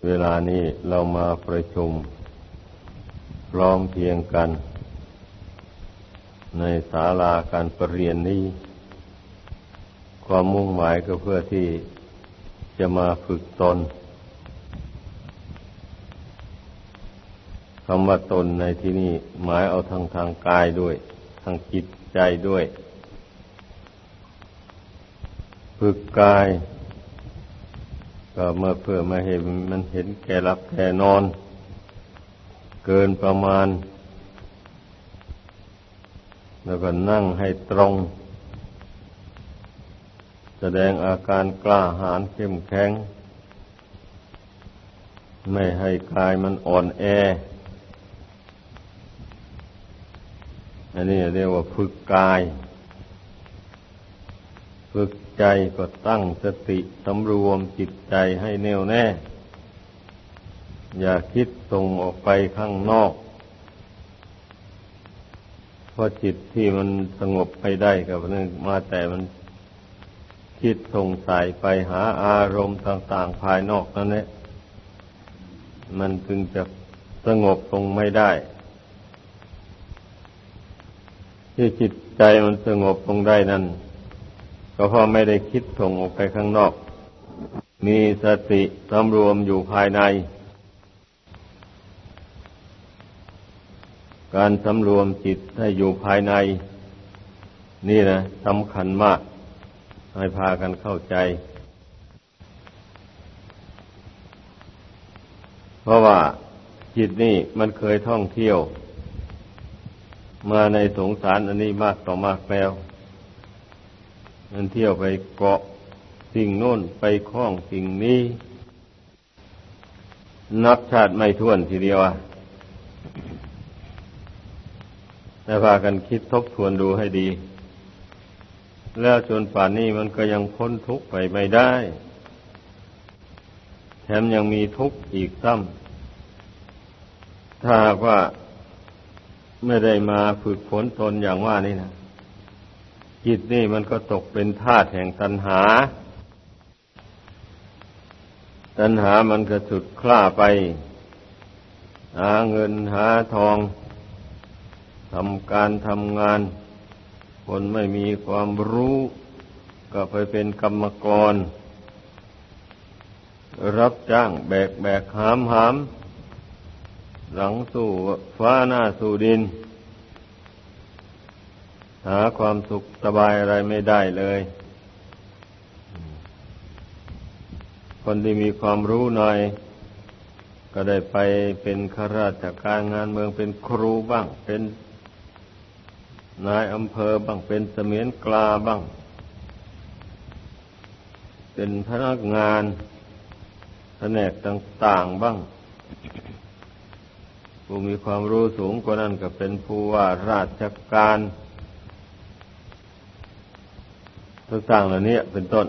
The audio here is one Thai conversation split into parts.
เวลานี้เรามาประชุมพร้อมเพรียงกันในศาลาการประเรียนนี้ความมุ่งหมายก็เพื่อที่จะมาฝึกตนคำว่าตนในที่นี้หมายเอาทั้งทางกายด้วยทางจิตใจด้วยฝึกกายก็เมื่อเพื่อมาเห็นมันเห็นแก่หลับแก่นอนเกินประมาณแล้วก็นั่งให้ตรงแสดงอาการกล้าหาญเข้มแข็งไม่ให้กายมันอ่อนแออันนี้เรียกว่าฝึกกายฝึกใจก็ตั้งสติสำรวมจิตใจให้แน่วแน่อย่าคิดส่งออกไปข้างนอกเพราะจิตที่มันสงบไปได้ก็นึกมาแต่มันคิดส่งสายไปหาอารมณ์ต่างๆภายนอกนั่นแหละมันจึงจะสงบลงไม่ได้ที่จิตใจมันสงบลงได้นั่นก็เพราะไม่ได้คิดส่งออกไปข้างนอกมีสติสำรวมอยู่ภายในการสำรวมจิตให้อยู่ภายในนี่นะสำคัญมากให้พากันเข้าใจเพราะว่าจิตนี่มันเคยท่องเที่ยวมาในสงสารอันนี้มากต่อมากแล้วมันเที่ยวไปเกาะสิ่งโน้นไปคล้องสิ่งนี้นับชาติไม่ถ้วนทีเดียวแต่พากันคิดทบทวนดูให้ดีแล้วจนป่านนี้มันก็ยังพ้นทุกข์ไปไม่ได้แถมยังมีทุกข์อีกซ้ำถ้าหากว่าไม่ได้มาฝึกฝนตนอย่างว่านี่นะจิตนี่มันก็ตกเป็นทาสแห่งตัณหาตัณหามันก็ฉุดคล้าไปหาเงินหาทองทำการทำงานคนไม่มีความรู้ก็ไปเป็นกรรมกรรับจ้างแบกหามหลังสู่ฟ้าหน้าสู่ดินหาความสุขสบายอะไรไม่ได้เลยคนที่มีความรู้หน่อยก็ได้ไปเป็นข้าราชการงานเมืองเป็นครูบ้างเป็นนายอำเภอบ้างเป็นเสมียนกลาบ้างเป็นพนักงานแผนกต่างๆบ้างผู้มีความรู้สูงกว่านั้นก็เป็นผู้ว่าราชการต่างๆเหล่านี้เป็นต้น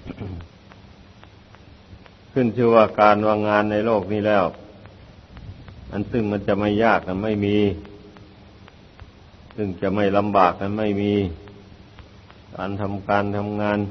ขึ้นชื่อว่าการวางงานในโลกนี้แล้วอันซึ่งมันจะไม่ยากมันไม่มีซึ่งจะไม่ลำบากมันไม่มีการทำงาน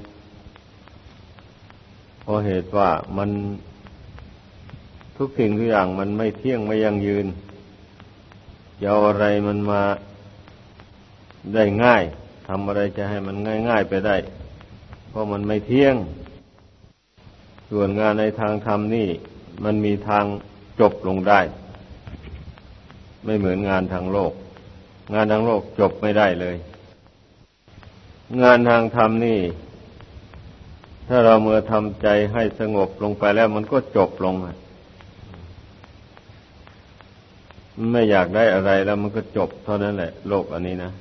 เพราะเหตุว่ามันทุกสิ่งทุกอย่างมันไม่เที่ยงไม่ยั่งยืนจะเอาอะไรมันมาได้ง่ายทำอะไรจะให้มันง่ายๆไปได้เพราะมันไม่เที่ยงส่วนงานในทางธรรมนี่มันมีทางจบลงได้ไม่เหมือนงานทางโลกงานทางโลกจบไม่ได้เลยงานทางธรรมนี่ถ้าเราเมื่อทำใจให้สงบลงไปแล้วมันก็จบลงไม่อยากได้อะไรแล้วมันก็จบเท่านั้นแหละโลกอันนี้นะ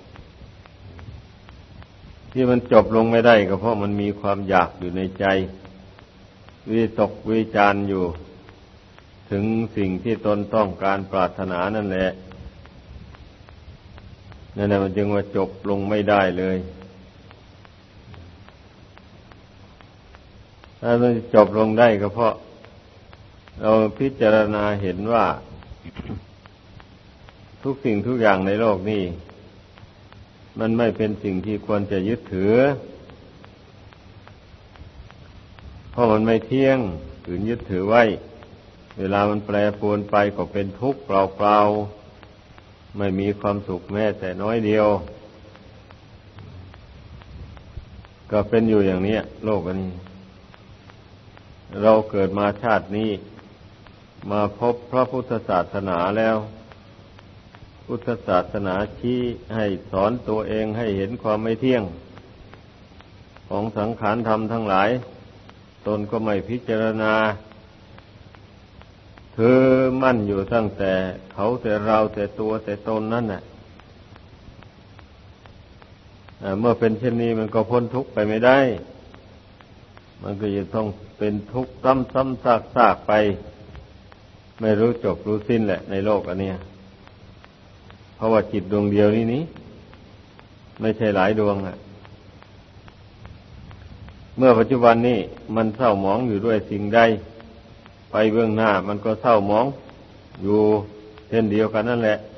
ที่มันจบลงไม่ได้ก็เพราะมันมีความอยากอยู่ในใจวิตกวิจารณ์อยู่ถึงสิ่งที่ตนต้องการปรารถนานั่นแหละนั่นแหละมันจึงว่าจบลงไม่ได้เลยถ้ามันจบลงได้ก็เพราะเราพิจารณาเห็นว่าทุกสิ่งทุกอย่างในโลกนี้มันไม่เป็นสิ่งที่ควรจะยึดถือเพราะมันไม่เที่ยงฝืนยึดถือไว้เวลามันแปรปรวนไปก็เป็นทุกข์เปล่าๆไม่มีความสุขแม้แต่น้อยเดียวก็เป็นอยู่อย่างนี้โลกอันนี้เราเกิดมาชาตินี้มาพบพระพุทธศาสนาแล้วพุทธศาสนาชี้ให้สอนตัวเองให้เห็นความไม่เที่ยงของสังขารธรรมทั้งหลายตนก็ไม่พิจารณาถือมั่นอยู่ตั้งแต่เขาแต่เราแต่ตัวแต่ตนนั่นน่ะเมื่อเป็นเช่นนี้มันก็พ้นทุกข์ไปไม่ได้มันก็จะต้องเป็นทุกข์ซ้ำๆซากๆไปไม่รู้จบรู้สิ้นแหละในโลกอันเนี้ยเพราะว่าจิตดวงเดียวนี้ไม่ใช่หลายดวงอ่ะเมื่อปัจจุบันนี้มันเศร้าหมองอยู่ด้วยสิ่งใดไปเบื้องหน้ามันก็เศร้าหมองอยู่เช่นเดียวกันนั่นแหละ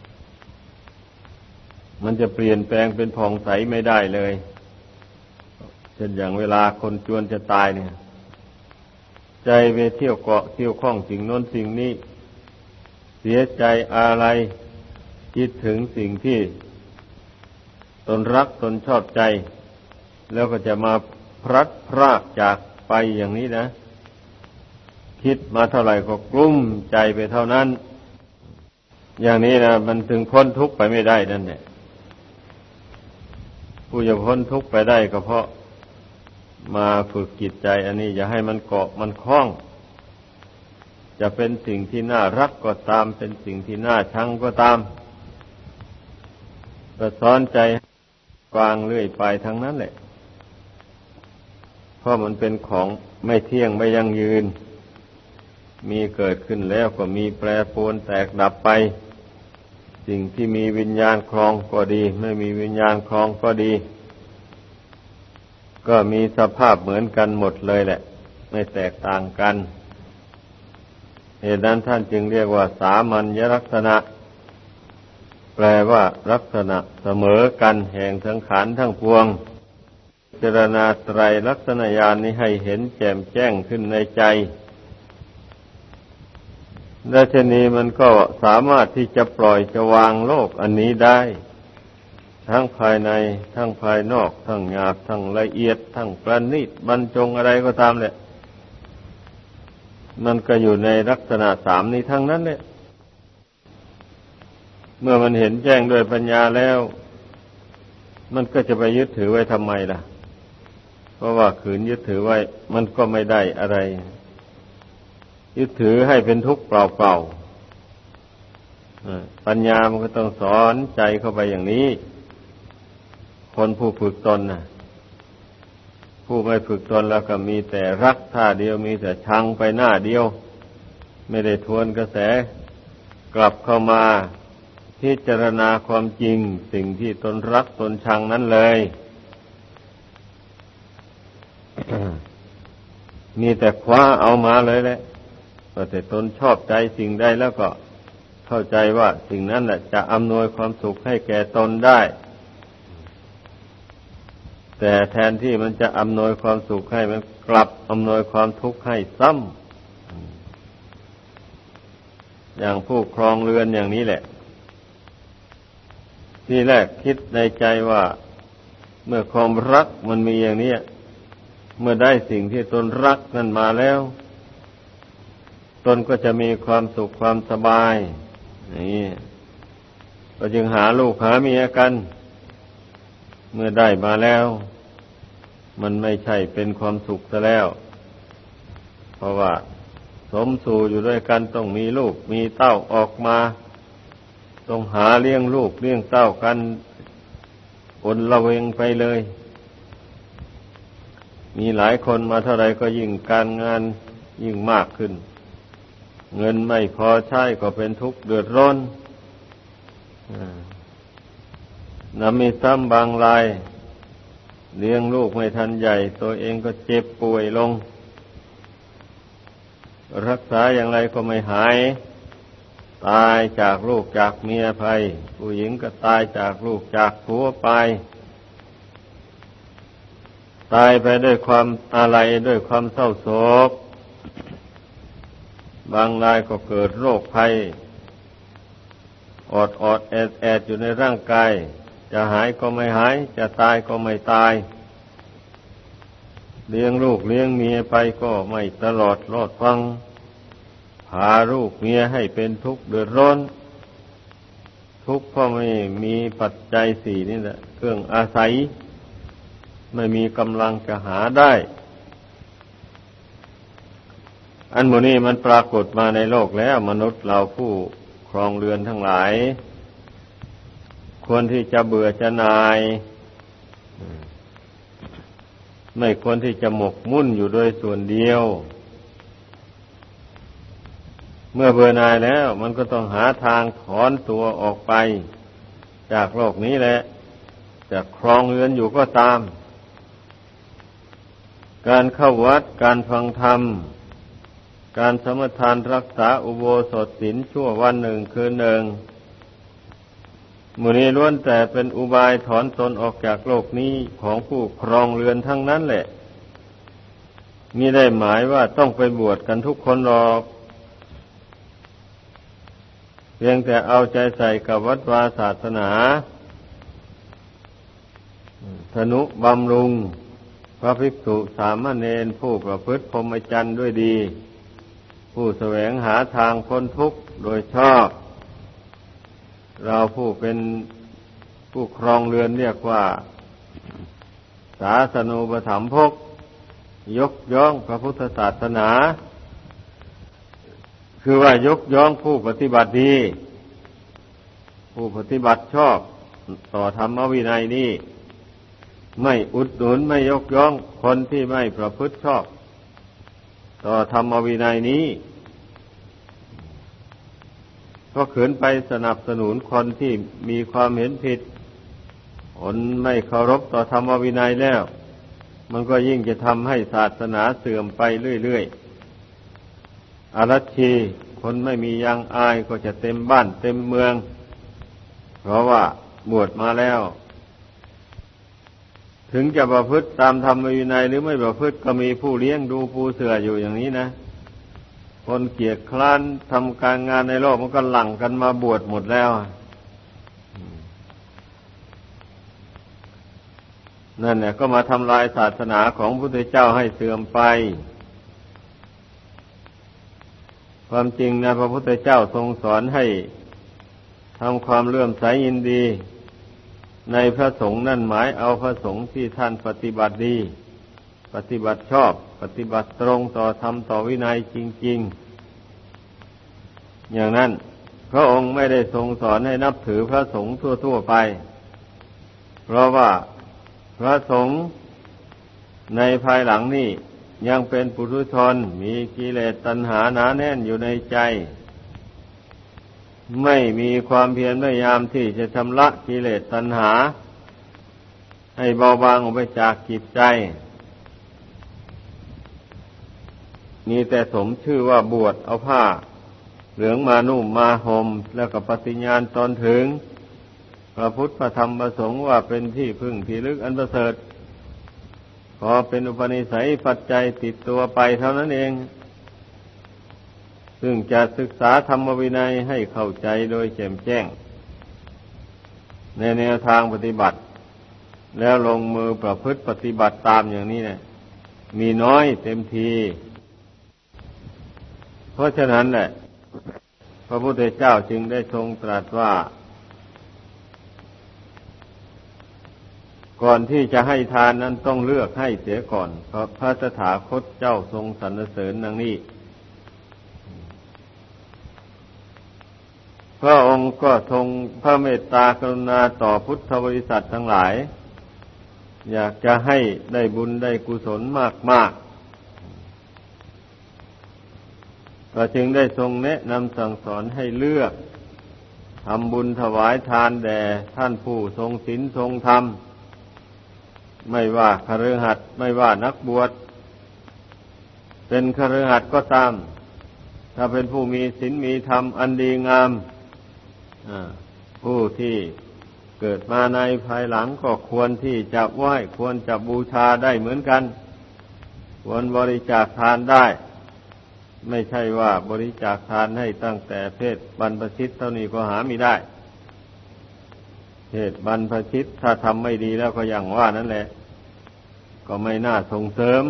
มันจะเปลี่ยนแปลงเป็นผ่องใสไม่ได้เลยเช่นอย่างเวลาคนจวนจะตายเนี่ยใจไปเที่ยวเกาะเที่ยวข้องสิ่งโน้นสิ่งนี้เสียใจอะไรคิดถึงสิ่งที่ตนรักตนชอบใจแล้วก็จะมาพลัดพรากจากไปอย่างนี้นะคิดมาเท่าไหร่ก็กลุ้มใจไปเท่านั้นอย่างนี้นะมันถึงพ้นทุกข์ไปไม่ได้นั่นแหละผู้จะพ้นทุกข์ไปได้ก็เพราะมาฝึกจิตใจอันนี้อย่าให้มันเกาะมันคล้องจะเป็นสิ่งที่น่ารักก็ตามเป็นสิ่งที่น่าชังก็ตามก็สอนใจวางเรื่อยไปทั้งนั้นแหละเพราะมันเป็นของไม่เที่ยงไม่ยั่งยืนมีเกิดขึ้นแล้วก็มีแปรปรวนแตกดับไปสิ่งที่มีวิญญาณครองก็ดีไม่มีวิญญาณครองก็ดีก็มีสภาพเหมือนกันหมดเลยแหละไม่แตกต่างกันเหตุนั้นท่านจึงเรียกว่าสามัญลักษณะแปลว่าลักษณะเสมอกันแห่งสังขารทั้งปวงพิจารณาไตรลักษณญาณนี้ให้เห็นแจ่มแจ้งขึ้นในใจและเช่นนี้มันก็สามารถที่จะปล่อยจะวางโลกอันนี้ได้ทั้งภายในทั้งภายนอกทั้งหยาบทั้งละเอียดทั้งประณีตบรรจงอะไรก็ตามแหละมันก็อยู่ในลักษณะสามนี้ทั้งนั้นแหละเมื่อมันเห็นแจ้งด้วยปัญญาแล้วมันก็จะไปยึดถือไว้ทำไมล่ะเพราะว่าขืนยึดถือไว้มันก็ไม่ได้อะไรยึดถือให้เป็นทุกข์เปล่าๆปัญญามันก็ต้องสอนใจเข้าไปอย่างนี้คนผู้ฝึกตนนะผู้ไม่ฝึกตนแล้วก็มีแต่รักท่าเดียวมีแต่ชังไปหน้าเดียวไม่ได้ทวนกระแสกลับเข้ามาพิจารณาความจริงสิ่งที่ตนรักตนชังนั้นเลย มีแต่คว้าเอามาเลยแหละก็แต่ตนชอบใจสิ่งใดแล้วก็เข้าใจว่าสิ่งนั้นแหละจะอำนวยความสุขให้แก่ตนได้แต่แทนที่มันจะอำนวยความสุขให้มันกลับอำนวยความทุกข์ให้ซ้ำอย่างผู้ครองเรือนอย่างนี้แหละที่แรกคิดในใจว่าเมื่อความรักมันมีอย่างนี้เมื่อได้สิ่งที่ตนรักนั่นมาแล้วตนก็จะมีความสุขความสบายนี่ก็จึงหาลูกหาเมียกันเมื่อได้มาแล้วมันไม่ใช่เป็นความสุขซะแล้วเพราะว่าสมสู่อยู่ด้วยกันต้องมีลูกมีเต้าออกมาต้องหาเลี้ยงลูกเลี้ยงเต้ากันอนละเวงไปเลยมีหลายคนมาเท่าไรก็ยิ่งการงานยิ่งมากขึ้นเงินไม่พอใช้ก็เป็นทุกข์เดือดร้อนมีซ้ำบางรายเลี้ยงลูกไม่ทันใหญ่ตัวเองก็เจ็บป่วยลงรักษาอย่างไรก็ไม่หายตายจากลูกจากเมียไปผู้หญิงก็ตายจากลูกจากผัวไปตายไปด้วยความอาลัยด้วยความเศร้าโศกบางรายก็เกิดโรคภัยอดแอดอยู่ในร่างกายจะหายก็ไม่หายจะตายก็ไม่ตายเลี้ยงลูกเลี้ยงเมียไปก็ไม่ตลอดรอดฟังพาลูกเมียให้เป็นทุกข์เดือดร้อนทุกข์เพราะไม่มีปัจจัยสี่นี่แหละเครื่องอาศัยไม่มีกำลังจะหาได้อันโมนี้มันปรากฏมาในโลกแล้วมนุษย์เราผู้ครองเรือนทั้งหลายควรที่จะเบื่อจะนายไม่ควรที่จะหมกมุ่นอยู่โดยส่วนเดียวเมื่อเบื่อหน่ายแล้วมันก็ต้องหาทางถอนตัวออกไปจากโลกนี้แหละจะครองเรือนอยู่ก็ตามการเข้าวัดการฟังธรรมการสมทานรักษาอุโบสถศีลชั่ววันหนึ่งคืนหนึ่งหมู่นี้ล้วนแต่เป็นอุบายถอนตนออกจากโลกนี้ของผู้ครองเรือนทั้งนั้นแหละมิได้หมายว่าต้องไปบวชกันทุกคนหรอกเพียงแต่เอาใจใส่กับวัดวาศาสนาทนุบำรุงพระภิกษุสามเณรผู้ประพฤติพรหมจรรย์ด้วยดีผู้แสวงหาทางพ้นทุกข์โดยชอบเราผู้เป็นผู้ครองเรือนเรียกว่าศาสนูปถัมภกยกย่องพระพุทธศาสนาคือว่ายกย่องผู้ปฏิบัติดีผู้ปฏิบัติชอบต่อธรรมวินัยนี้ไม่อุดหนุนไม่ยกย่องคนที่ไม่ประพฤติชอบต่อธรรมวินัยนี้ก็ขืนไปสนับสนุนคนที่มีความเห็นผิดคนไม่เคารพต่อธรรมวินัยแล้วมันก็ยิ่งจะทำให้ศาสนาเสื่อมไปเรื่อยๆอรัชชีคนไม่มียางอายก็จะเต็มบ้านเต็มเมืองเพราะว่าบวชมาแล้วถึงจะประพฤติตามธรรมวินัยหรือไม่ประพฤติก็มีผู้เลี้ยงดูปูเสืออยู่อย่างนี้นะคนเกียจคร้านทำการงานในโลกมันก็หลั่งกันมาบวชหมดแล้วนั่นเนี่ยก็มาทำลายศาสนาของพระพุทธเจ้าให้เสื่อมไปความจริงนะพระพุทธเจ้าทรงสอนให้ทำความเลื่อมใสยินดีในพระสงฆ์นั่นหมายเอาพระสงฆ์ที่ท่านปฏิบัติดีปฏิบัติชอบปฏิบัติตรงต่อธรรมต่อวินัยจริงๆอย่างนั้นพระองค์ไม่ได้ทรงสอนให้นับถือพระสงฆ์ทั่วๆไปเพราะว่าพระสงฆ์ในภายหลังนี่ยังเป็นปุถุชนมีกิเลสตัณหาหนาแน่นอยู่ในใจไม่มีความเพียรพยายามที่จะชำระกิเลสตัณหาให้เบาบางออกไปจากจิตใจมีแต่สมชื่อว่าบวชเอาผ้าเหลืองมานุ่มมาห่มแล้วก็ปฏิญาณตนถึงพระพุทธพระธรรมพระสงฆ์ว่าเป็นที่พึ่งที่ลึกอันประเสริฐพอเป็นอุปนิสัยปัจจัยติดตัวไปเท่านั้นเองซึ่งจะศึกษาธรรมวินัยให้เข้าใจโดยแจ่มแจ้งในแนวทางปฏิบัติแล้วลงมือประพฤติปฏิบัติตามอย่างนี้เนี่ยมีน้อยเต็มทีเพราะฉะนั้นแหละพระพุทธเจ้าจึงได้ทรงตรัสว่าก่อนที่จะให้ทานนั้นต้องเลือกให้เสียก่อนเพราะพระตถาคตเจ้าทรงสรรเสริญดังนี้พระองค์ก็ทรงพระเมตตากรุณาต่อพุทธบริษัททั้งหลายอยากจะให้ได้บุญได้กุศลมากๆก็จึงได้ทรงแนะนำสั่งสอนให้เลือกทำบุญถวายทานแด่ท่านผู้ทรงศีลทรงธรรมไม่ว่าคฤหัสถ์ไม่ว่านักบวชเป็นคฤหัสถ์ก็ตามถ้าเป็นผู้มีศีลมีธรรมอันดีงามผู้ที่เกิดมาในภายหลังก็ควรที่จะไหว้ควรจะบูชาได้เหมือนกันควรบริจาคทานได้ไม่ใช่ว่าบริจาคทานให้ตั้งแต่เพศบรรพชิตเท่านี้ก็หาไม่ได้เพศบรรพชิตถ้าทำไม่ดีแล้วก็อย่างว่านั่นแหละก็ไม่น่าส่งเสริม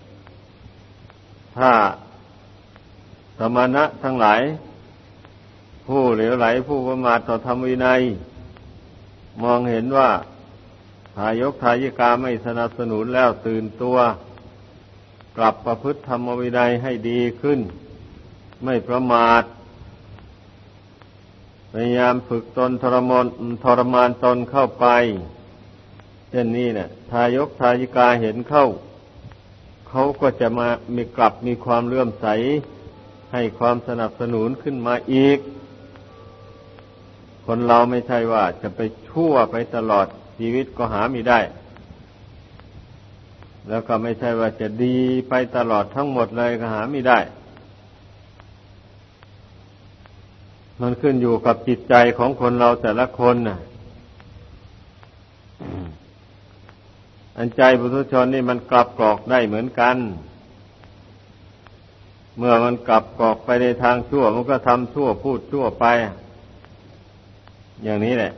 ถ้าสมณะทั้งหลายผู้เหลวไหลผู้ประมาทต่อธรรมวินัยมองเห็นว่าทายกทายิกาไม่สนับสนุนแล้วตื่นตัวกลับประพฤติธรรมวินัยให้ดีขึ้นไม่ประมาทพยายามฝึกตนทรมานตนเข้าไปเช่นนี้เนี่ยทายกทายิกาเห็นเข้าเขาก็จะกลับมีความเลื่อมใสให้ความสนับสนุนขึ้นมาอีกคนเราไม่ใช่ว่าจะไปชั่วไปตลอดชีวิตก็หาไม่ได้แล้วก็ไม่ใช่ว่าจะดีไปตลอดทั้งหมดเลยก็หาไม่ได้มันขึ้นอยู่กับจิตใจของคนเราแต่ละคนน่ะอันใจปุถุชนนี่มันกลับกรอกได้เหมือนกันเมื่อมันกลับกรอกไปในทางชั่วมันก็ทำชั่วพูดชั่วไปอย่างนี้แหละ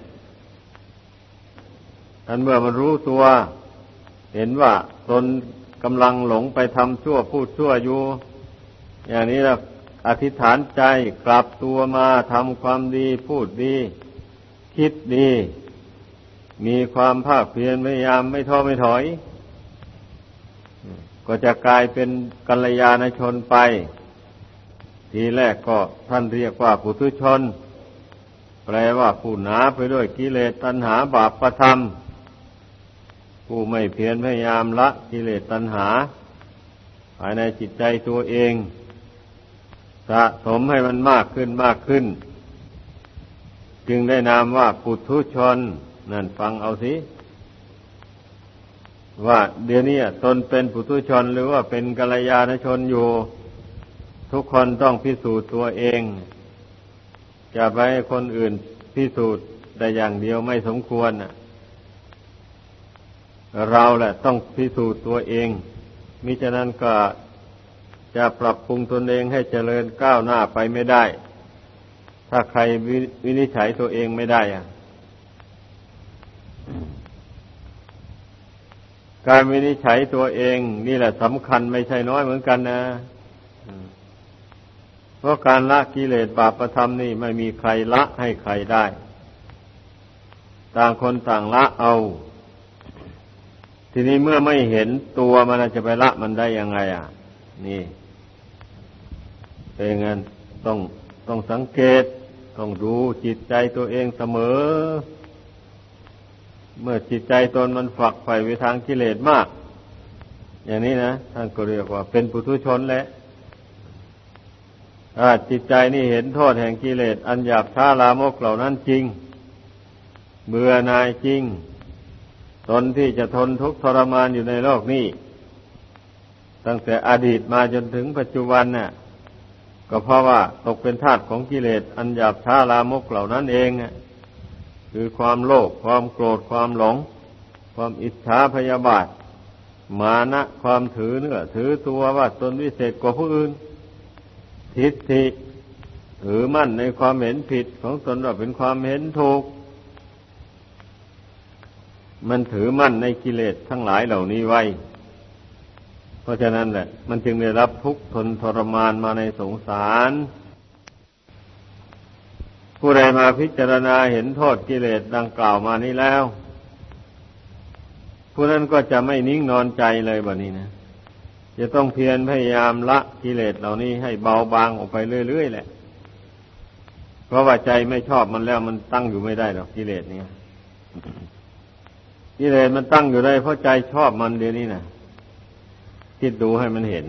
อันเมื่อมันรู้ตัวเห็นว่าตนกำลังหลงไปทำชั่วพูดชั่วอยู่อย่างนี้แล้วอธิษฐานใจกลับตัวมาทำความดีพูดดีคิดดีมีความภาคเพียรพยายามไม่ท้อไม่ถอยก็จะกลายเป็นกัลยาณชนไปทีแรกก็ท่านเรียกว่าปุถุชนแปลว่าผู้หนาไปด้วยกิเลสตัณหาบาปธรรมผู้ไม่เพียรพยายามละกิเลสตัณหาภายในจิตใจตัวเองสะสมให้มันมากขึ้นมากขึ้นจึงได้นามว่าปุถุชนนั่นฟังเอาสิว่าเดี๋ยวนี้ตนเป็นปุถุชนหรือว่าเป็นกัลยาณชนอยู่ทุกคนต้องพิสูจน์ตัวเองจะไปให้คนอื่นพิสูจน์แต่อย่างเดียวไม่สมควรเราแหละต้องพิสูจน์ตัวเองมิฉะนั้นก็จะปรับปรุงตนเองให้เจริญก้าวหน้าไปไม่ได้ถ้าใครวินิจฉัยตัวเองไม่ได้การวินิจฉัยตัวเองนี่แหละสำคัญไม่ใช่น้อยเหมือนกันนะเพราะการละกิเลสบาปธรรมนี่ไม่มีใครละให้ใครได้ต่างคนต่างละเอาทีนี้เมื่อไม่เห็นตัวมันจะไปละมันได้ยังไงนี่เป็นงั้นต้องสังเกตต้องดูจิตใจตัวเองเสมอเมื่อจิตใจตนมันฝักใฝ่ไปทางกิเลสมากอย่างนี้นะท่านก็เรียกว่าเป็นปุถุชนแหละจิตใจนี่เห็นโทษแห่งกิเลสอันหยาบช้าลามกเหล่านั้นจริงเบื่อหน่ายจริงตนที่จะทนทุกข์ทรมานอยู่ในโลกนี้ตั้งแต่อดีตมาจนถึงปัจจุบันน่ะก็เพราะว่าตกเป็นทาสของกิเลสอันหยาบช้าลามกเหล่านั้นเองคือความโลภความโกรธความหลงความอิจฉาพยาบาทมานะความถือเนื้อถือตัวว่าตนวิเศษกว่าผู้อื่นทิฏฐิถือมั่นในความเห็นผิดของตนว่าเป็นความเห็นถูกมันถือมั่นในกิเลสทั้งหลายเหล่านี้ไว้เพราะฉะนั้นแหละมันจึงได้รับทุกข์ทนทรมานมาในสงสารผู้ใดมาพิจารณาเห็นโทษกิเลสดังกล่าวมานี้แล้วผู้นั้นก็จะไม่นิ่งนอนใจเลยบัดนี้นะจะต้องเพียรพยายามละกิเลสเหล่านี้ให้เบาบางออกไปเรื่อยๆแหละเพราะว่าใจไม่ชอบมันแล้วมันตั้งอยู่ไม่ได้หรอกกิเลสเนี่ยกิเลสมันตั้งอยู่ได้เพราะใจชอบมันเดี๋ยวนี้นะคิดดูให้มันเห็น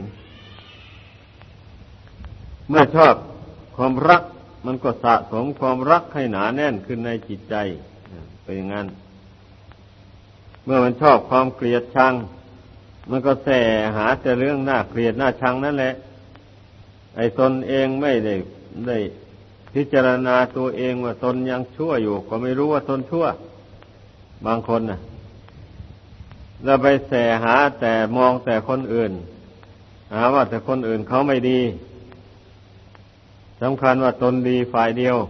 เมื่อชอบความรักมันก็สะสมความรักให้หนาแน่นขึ้นในจิตใจเป็นอย่างนั้นเมื่อมันชอบความเกลียดชังมันก็แสหาแต่เรื่องน่าเกลียดน่าชังนั่นแหละไอ้ตนเองไม่ได้พิจารณาตัวเองว่าตนยังชั่วอยู่ก็ไม่รู้ว่าตนชั่วบางคนน่ะแล้วไปแสหาแต่มองแต่คนอื่นหาว่าแต่คนอื่นเขาไม่ดีสำคัญว่าตนดีฝ่ายเดียว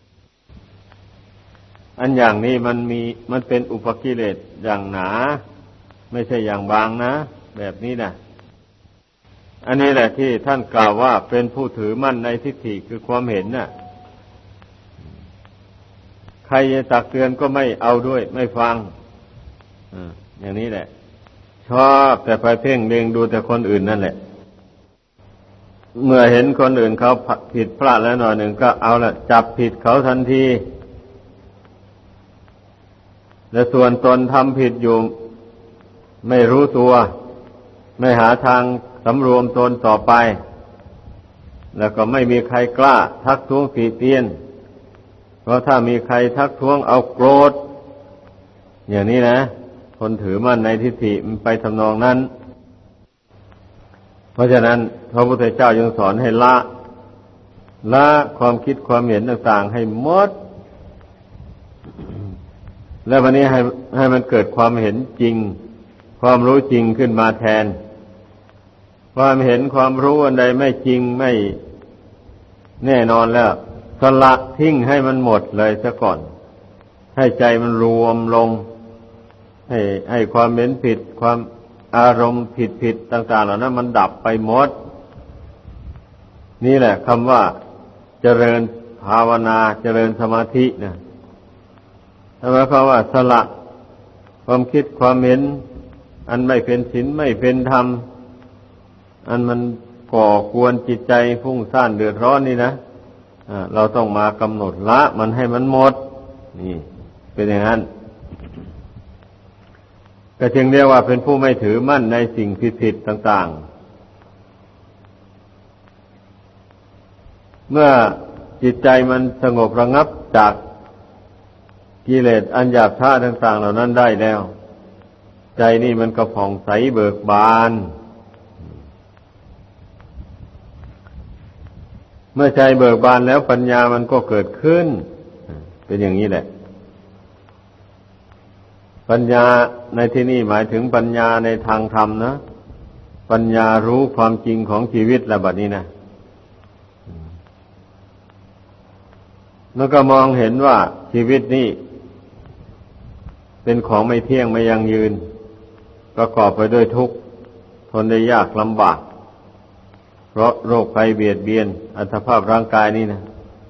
อันอย่างนี้มันเป็นอุปกิเลสอย่างหนาไม่ใช่อย่างบางนะแบบนี้นะอันนี้แหละที่ท่านกล่าวว่าเป็นผู้ถือมั่นในทิฏฐิคือความเห็นน่ะใครจะตักเตือนก็ไม่เอาด้วยไม่ฟังอย่างนี้แหละชอบแต่ไปเพ่งเล็งดูแต่คนอื่นนั่นแหละเมื่อเห็นคนอื่นเขาผิดพลาดแล้วหน่อยหนึ่งก็เอาละจับผิดเขาทันทีและส่วนตนทำผิดอยู่ไม่รู้ตัวไม่หาทางสำรวมตนต่อไปแล้วก็ไม่มีใครกล้าทักท้วงติเตียนเพราะถ้ามีใครทักท้วงเอาโกรธอย่างนี้นะคนถือมั่นในทิฏฐิมันไปทำนองนั้นเพราะฉะนั้นพระพุทธเจ้ายังสอนให้ละความคิดความเห็นต่างๆให้หมดแล้ววันนี้ให้มันเกิดความเห็นจริงความรู้จริงขึ้นมาแทนความเห็นความรู้อันใดไม่จริงไม่แน่นอนแล้วสละทิ้งให้มันหมดเลยซะก่อนให้ใจมันรวมลงให้ความเห็นผิดความอารมณ์ผิดต่างๆเหล่านั้นมันดับไปหมดนี่แหละคำว่าเจริญภาวนาเจริญสมาธินะหมายความว่าสละความคิดความเห็นอันไม่เป็นศีลไม่เป็นธรรมอันมันก่อกวนจิตใจฟุ้งซ่านเดือดร้อนนี่นะเราต้องมากำหนดละมันให้มันหมดนี่เป็นอย่างนั้นก็จึงเรียกว่าเป็นผู้ไม่ถือมั่นในสิ่งผิดๆต่างๆเมื่อจิตใจมันสงบระงับจากกิเลสอันหยาบช้าต่างๆเหล่านั้นได้แล้วใจนี่มันก็ผ่องใสเบิกบานเมื่อใจเบิกบานแล้วปัญญามันก็เกิดขึ้นเป็นอย่างนี้แหละปัญญาในที่นี้หมายถึงปัญญาในทางธรรมนะปัญญารู้ความจริงของชีวิตแล้วบัดนี้นะแล้วก็มองเห็นว่าชีวิตนี้เป็นของไม่เที่ยงไม่ยั่งยืนประกอบไปด้วยทุกข์ทนได้ยากลำบากเพราะโรคภัยเบียดเบียนอัตภาพร่างกายนี่นะ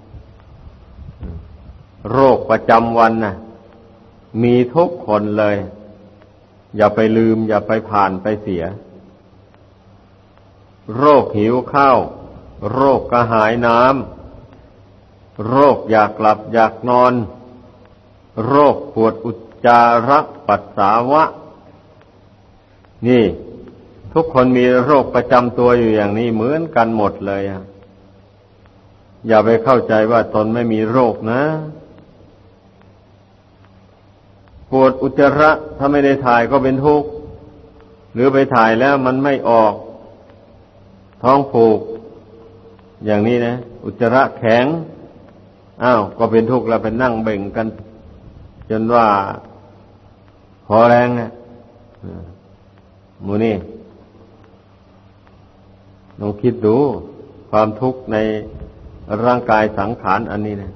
โรคประจำวันนะมีทุกคนเลยอย่าไปลืมอย่าไปผ่านไปเสียโรคหิวข้าวโรคกระหายน้ำโรคอยากหลับอยากนอนโรคปวดอุจจาระปัสสาวะนี่ทุกคนมีโรคประจำตัวอยู่อย่างนี้เหมือนกันหมดเลยอย่าไปเข้าใจว่าตนไม่มีโรคนะปวดอุจจาระถ้าไม่ได้ถ่ายก็เป็นทุกข์หรือไปถ่ายแล้วมันไม่ออกท้องผูกอย่างนี้นะอุจจาระแข็งก็เป็นทุกข์แล้วไปนั่งเบ่งกันจนว่าพอแรงนะหมู่นี่ลองคิดดูความทุกข์ในร่างกายสังขารอันนี้นะ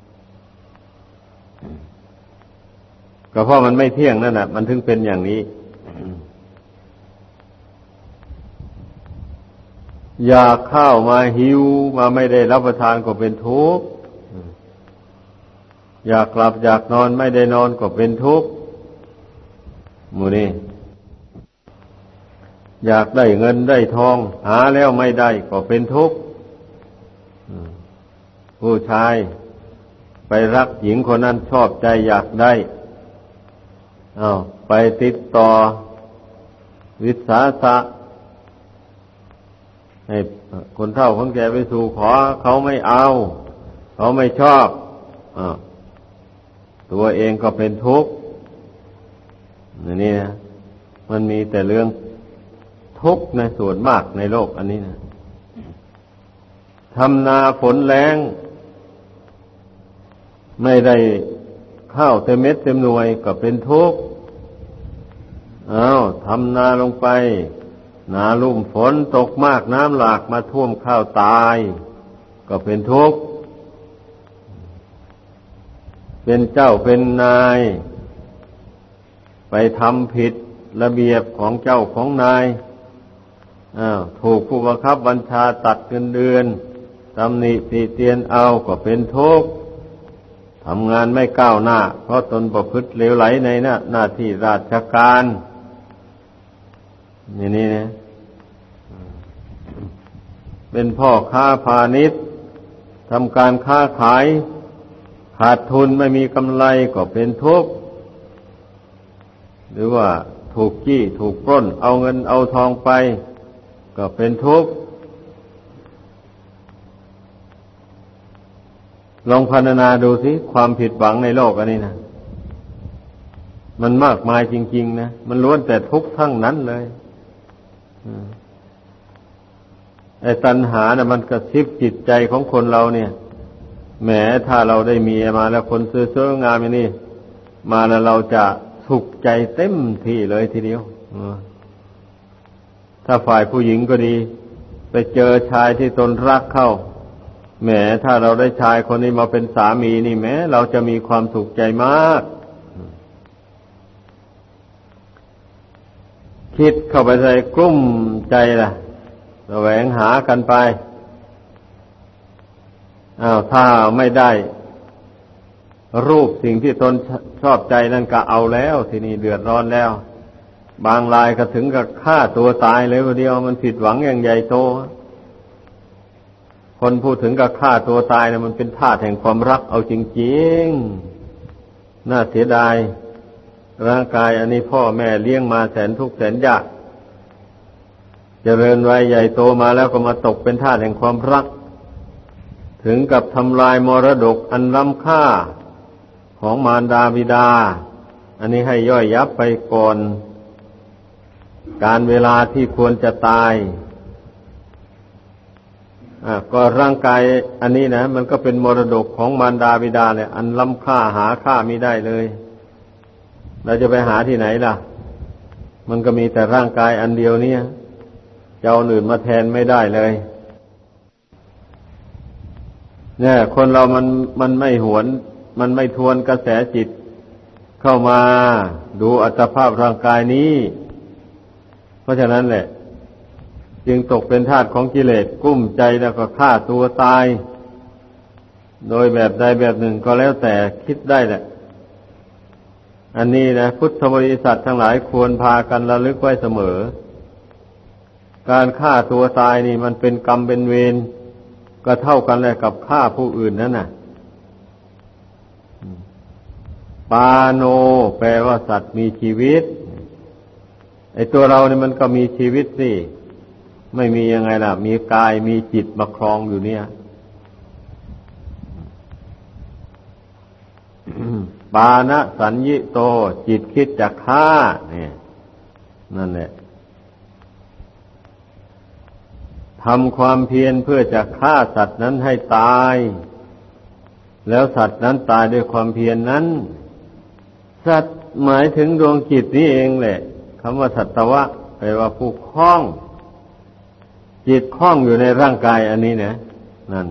ก็เพราะมันไม่เที่ยงนั่นแหละมันถึงเป็นอย่างนี้อยากข้าวมาหิวมาไม่ได้รับประทานก็เป็นทุกข์อยากหลับอยากนอนไม่ได้นอนก็เป็นทุกข์หมู่นี้อยากได้เงินได้ทองหาแล้วไม่ได้ก็เป็นทุกข์ผู้ชายไปรักหญิงคนนั้นชอบใจอยากได้ไปติดต่อวิสาสะให้คนเฒ่าคนแก่ไปสู่ขอเขาไม่เอาเขาไม่ชอบตัวเองก็เป็นทุกข์นี่นะมันมีแต่เรื่องทุกข์ในส่วนมากในโลกอันนี้นะทำนาฝนแล้งไม่ได้ข้าวเต็มเม็ดเต็มหน่วยก็เป็นทุกข์ทำนาลงไปนาลุ่มฝนตกมากน้ำหลากมาท่วมข้าวตายก็เป็นทุกข์เป็นเจ้าเป็นนายไปทำผิดระเบียบของเจ้าของนายถูกผู้บังคับบัญชาตัดเงินเดือนตำหนิติเตียนเอาก็เป็นทุกข์ทำงานไม่ก้าวหน้าเพราะตนประพฤติเลวไหลในหน้าที่ราชการนี่นะเป็นพ่อค้าพาณิชย์ทำการค้าขายขาดทุนไม่มีกำไรก็เป็นทุกข์หรือว่าถูกจี้ถูกปล้นเอาเงินเอาทองไปก็เป็นทุกข์ลองพรรณนาดูสิความผิดหวังในโลกอันนี้นะมันมากมายจริงๆนะมันล้วนแต่ทุกข์ทั้งนั้นเลยไอ้ตัณหาน่ะมันกระซิบจิตใจของคนเราเนี่ยแหมถ้าเราได้เมียมาแล้วคนสวยๆงามอย่างนี้มาแล้วเราจะสุขใจเต็มที่เลยทีเดียวถ้าฝ่ายผู้หญิงก็ดีไปเจอชายที่ตนรักเข้าแหมถ้าเราได้ชายคนนี้มาเป็นสามีนี่แหมเราจะมีความสุขใจมากคิดเข้าไปใส่กลุ้มใจล่ะแสวงหากันไปถ้าไม่ได้รูปสิ่งที่ตนชอบใจนั่นก็เอาแล้วทีนี้เดือดร้อนแล้วบางรายก็ถึงกับฆ่าตัวตายเลยทีเดียวมันผิดหวังอย่างใหญ่โตคนพูดถึงกับฆ่าตัวตายนะมันเป็นธาตุแห่งความรักเอาจริงๆน่าเสียดายร่างกายอันนี้พ่อแม่เลี้ยงมาแสนทุกข์แสนยากเจริญวัยใหญ่โตมาแล้วก็มาตกเป็นทาสแห่งความรักถึงกับทำลายมรดกอันล้ำค่าของมารดาบิดาอันนี้ให้ย่อยยับไปก่อนการเวลาที่ควรจะตายก็ร่างกายอันนี้นะมันก็เป็นมรดกของมารดาบิดาเนี่ยอันล้ำค่าหาค่าไม่ได้เลยเราจะไปหาที่ไหนล่ะมันก็มีแต่ร่างกายอันเดียวเนี่ยจะเอาอื่นมาแทนไม่ได้เลยเนี่ยคนเรามันไม่หวนมันไม่ทวนกระแสจิตเข้ามาดูอัตภาพร่างกายนี้เพราะฉะนั้นแหละจึงตกเป็นทาสของกิเลสกุ้มใจแล้วก็ฆ่าตัวตายโดยแบบใดแบบหนึ่งก็แล้วแต่คิดได้แหละอันนี้นะพุทธบริษัททั้งหลายควรพากันระลึกไว้เสมอการฆ่าตัวตายนี่มันเป็นกรรมเป็นเวรก็เท่ากันเลยกับฆ่าผู้อื่นนั่นน่ะปาโนแปลว่าสัตว์มีชีวิตไอ้ตัวเราเนี่ยมันก็มีชีวิตสิไม่มียังไงล่ะมีกายมีจิตมาครองอยู่เนี่ย ปานะสัญญิโตจิตคิดจะฆ่าเนี่ยนั่นแหละทำความเพียรเพื่อจะฆ่าสัตว์นั้นให้ตายแล้วสัตว์นั้นตายด้วยความเพียรนั้นสัตว์หมายถึงดวงจิตนี้เองแหละคำว่าสัตวะแปลว่าผู้คล้องจิตคล้องอยู่ในร่างกายอันนี้นะนั่น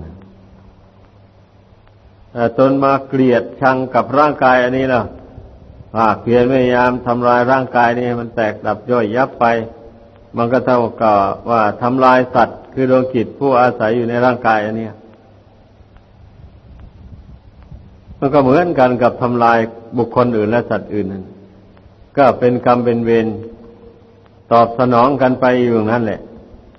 ตนมาเกลียดชังกับร่างกายอันนี้แล้วเพียรพยายามทำลายร่างกายนี้มันแตกดับย่อยยับไปมันก็เท่ากับว่าทำลายสัตว์คือดวงจิตผู้อาศัยอยู่ในร่างกายอันนี้มันก็เหมือนกันกับทำลายบุคคลอื่นและสัตว์อื่นนั่นก็เป็นกรรมเป็นเวรตอบสนองกันไปอยู่อย่างนั้นแหละ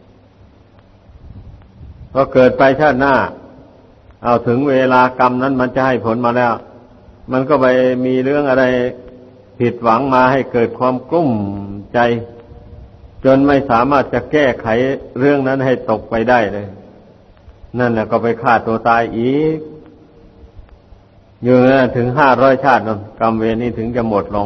พอเกิดไปชาติหน้าเอาถึงเวลากรรมนั้นมันจะให้ผลมาแล้วมันก็ไปมีเรื่องอะไรผิดหวังมาให้เกิดความกลุ้มใจจนไม่สามารถจะแก้ไขเรื่องนั้นให้ตกไปได้เลยนั่นแหละก็ไปฆ่าตัวตายอีกอยู่นะถึง500 ชาตินั่นกรรมเวรนี้ถึงจะหมดลง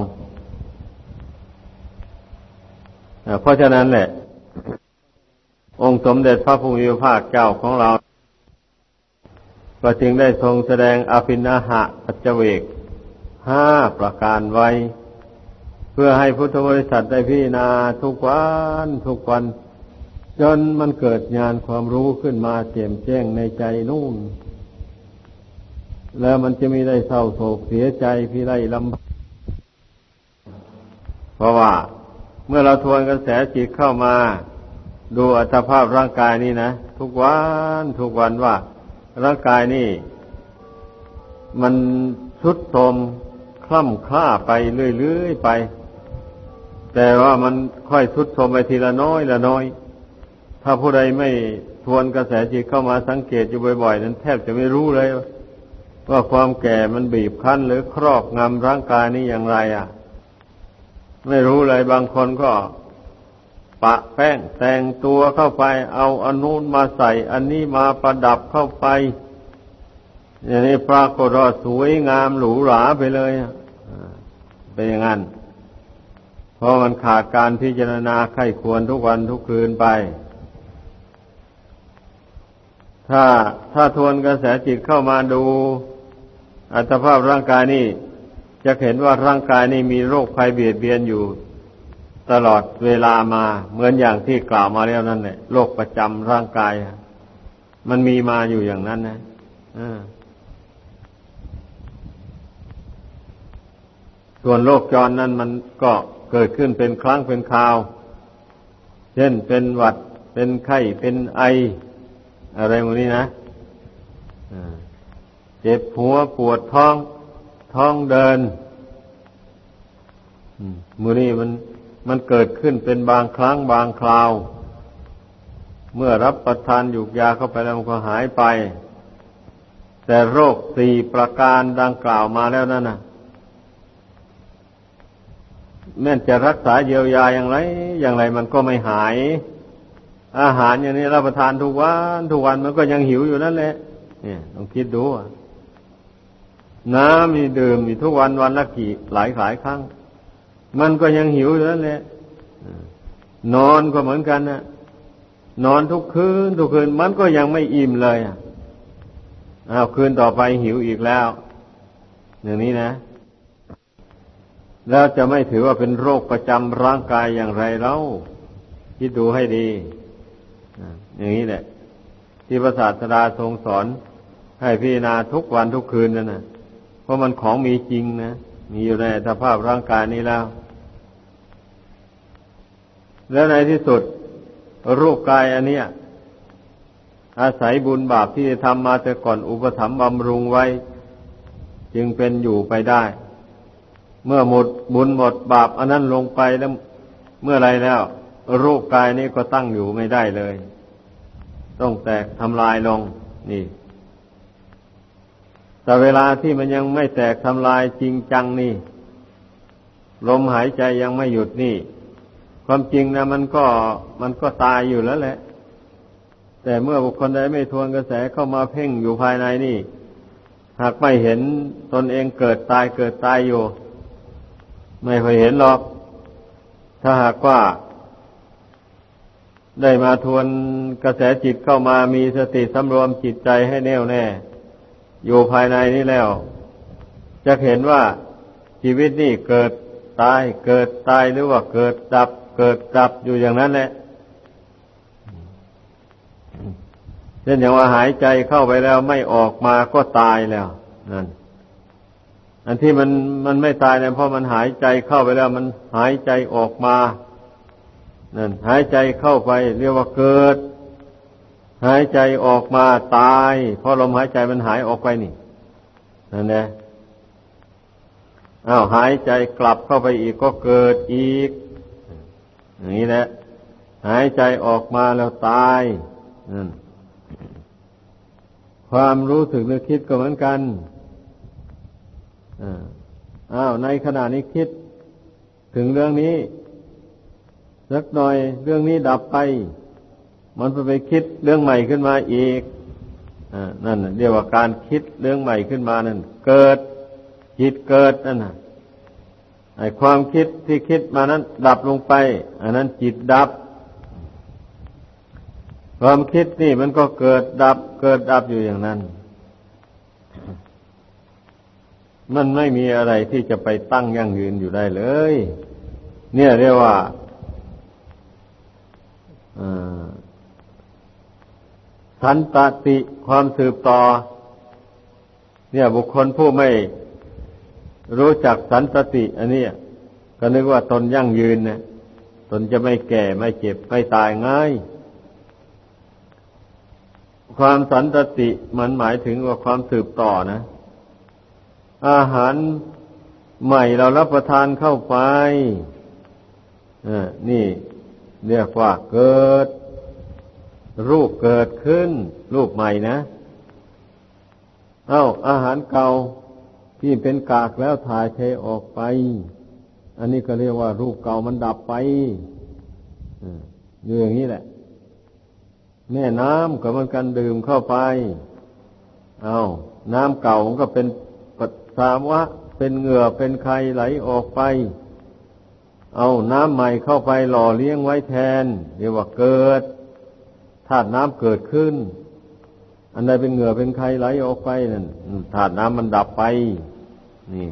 เพราะฉะนั้นแหละองค์สมเด็จพระผู้มีพระภาคเจ้าของเราก็จึงได้ทรงแสดงอภินาหะปัจเจเวก5 ประการไว้เพื่อให้พุทธบริษัทได้พิจารณาทุกวันจนมันเกิดญาณความรู้ขึ้นมาแจ่มแจ้งในใจนู่นแล้วมันจะไม่ได้เศร้าโศกเสียใจพิไรลำบากเพราะว่าเมื่อเราทวนกระแสจิตเข้ามาดูอัตภาพร่างกายนี้นะทุกวันว่าร่างกายนี่มันทรุดโทรมคล่ำคล้าไปเรื่อยๆไปแต่ว่ามันค่อยทรุดโทรมไปทีละน้อยละน้อยถ้าผู้ใดไม่ทวนกระแสจิตเข้ามาสังเกตอยู่บ่อยๆนั้นแทบจะไม่รู้เลยว่าความแก่มันบีบคั้นหรือครอบงำร่างกายนี้อย่างไรไม่รู้เลยบางคนก็ปะแป้งแต่งตัวเข้าไปเอาอันนู้นมาใส่อันนี้มาประดับเข้าไปอย่างนี้ปรากฏว่าสวยงามหรูหราไปเลยเป็นอย่างนั้นเพราะมันขาดการพิจารณาไข้ควรทุกวันทุกคืนไปถ้าทวนกระแสจิตเข้ามาดูอัตภาพร่างกายนี่จะเห็นว่าร่างกายนี่มีโรคภัยเบียดเบียนอยู่ตลอดเวลามาเหมือนอย่างที่กล่าวมาแล้วนั่นแหละโรคประจำร่างกายมันมีมาอยู่อย่างนั้นนะส่วนโรคจรนั้นมันก็เกิดขึ้นเป็นครั้งเป็นคราวเช่นเป็นหวัดเป็นไข้เป็นไออะไรพวกนี้นะเจ็บหัวปวดท้องเดินมื้อนี้มันเกิดขึ้นเป็นบางครั้งบางคราวเมื่อรับประทานยูกยาเข้าไปแล้วมันก็หายไปแต่โรค4ประการดังกล่าวมาแล้วนั่นน่ะแม้จะรักษาเยียวยาอย่างไรมันก็ไม่หายอาหารอย่างนี้รับประทานทุกวันมันก็ยังหิวอยู่นั่นแหละเนี่ยลองคิดดูน้ำมีดื่มอยู่ทุกวันละหลายครั้งมันก็ยังหิวอยู่นั่นแหละนอนก็เหมือนกันนะนอนทุกคืนมันก็ยังไม่อิ่มเลยคืนต่อไปหิวอีกแล้วอย่างนี้นะแล้วจะไม่ถือว่าเป็นโรคประจำร่างกายอย่างไรเล่าคิดดูให้ดีอย่างนี้แหละที่พระศาสดาทรงสอนให้พิจารณาทุกวันทุกคืนนั่นนะเพราะมันของมีจริงนะมีอยู่ในสภาพร่างกายนี้แล้วในที่สุดรูปกายอันเนี้ยอาศัยบุญบาปที่ทำมาแต่ก่อนอุปถัมภ์บำรุงไว้จึงเป็นอยู่ไปได้เมื่อหมดบุญหมดบาปอันนั้นลงไปแล้วเมื่อไรแล้วรูปกายนี้ก็ตั้งอยู่ไม่ได้เลยต้องแตกทำลายลงนี่แต่เวลาที่มันยังไม่แตกทำลายจริงจังนี่ลมหายใจยังไม่หยุดนี่ความจริงนะมันก็ตายอยู่แล้วแหละแต่เมื่อบุคคลใดไม่ทวนกระแสเข้ามาเพ่งอยู่ภายในนี่หากไม่เห็นตนเองเกิดตายอยู่ไม่เคยเห็นหรอกถ้าหากว่าได้มาทวนกระแสจิตเข้ามามีสติสำรวมจิตใจให้แน่วแน่อยู่ภายในนี้แล้วจะเห็นว่าชีวิตนี่เกิดตายหรือว่าเกิดดับอยู่อย่างนั้นแหละเช่นอย่างว่าหายใจเข้าไปแล้วไม่ออกมาก็ตายแล้วนั่นอันที่มันไม่ตายเนี่ยเพราะมันหายใจเข้าไปแล้วมันหายใจออกมานั่นหายใจเข้าไปเรียกว่าเกิดหายใจออกมาตายเพราะลมหายใจมันหายออกไปนี่นั่นแหละหายใจกลับเข้าไปอีกก็เกิดอีกอย่างนี้แหละหายใจออกมาแล้วตายนั่นความรู้สึกนึกคิดก็เหมือนกันในขณะนี้คิดถึงเรื่องนี้สักหน่อยเรื่องนี้ดับไปมันไปคิดเรื่องใหม่ขึ้นมาอีกนั่นเรียกว่าการคิดเรื่องใหม่ขึ้นมานั่นเกิดจิตเกิดนั่นน่ะไอ้ความคิดที่คิดมานั้นดับลงไปอันนั้นจิตดับความคิดนี่มันก็เกิดดับอยู่อย่างนั้นมันไม่มีอะไรที่จะไปตั้งยั่งยืนอยู่ได้เลยเนี่ยเรียกว่าสันตติความสืบต่อเนี่ยบุคคลผู้ไม่รู้จักสันตติอันนี้ก็นึกว่าตนยั่งยืนนะตนจะไม่แก่ไม่เจ็บไม่ตายง่ายความสันตติมันหมายถึงว่าความสืบต่อนะอาหารใหม่เรารับประทานเข้าไปนี่เรียกว่าเกิดรูปเกิดขึ้นรูปใหม่นะอาหารเก่าที่เป็นกากแล้วถ่ายเทออกไปอันนี้ก็เรียกว่ารูปเก่ามันดับไปอยู่อย่างนี้แหละแม่น้ำก็มันกันดื่มเข้าไปน้ำเก่ามันก็เป็นปัสสาวะเป็นเหงื่อเป็นไขไหลออกไปน้ำใหม่เข้าไปหล่อเลี้ยงไว้แทนเรียกว่าเกิดธาตุน้ำเกิดขึ้นอันใดเป็นเหงื่อเป็นไขไหลออกไปนั่นธาตุน้ำมันดับไปนี่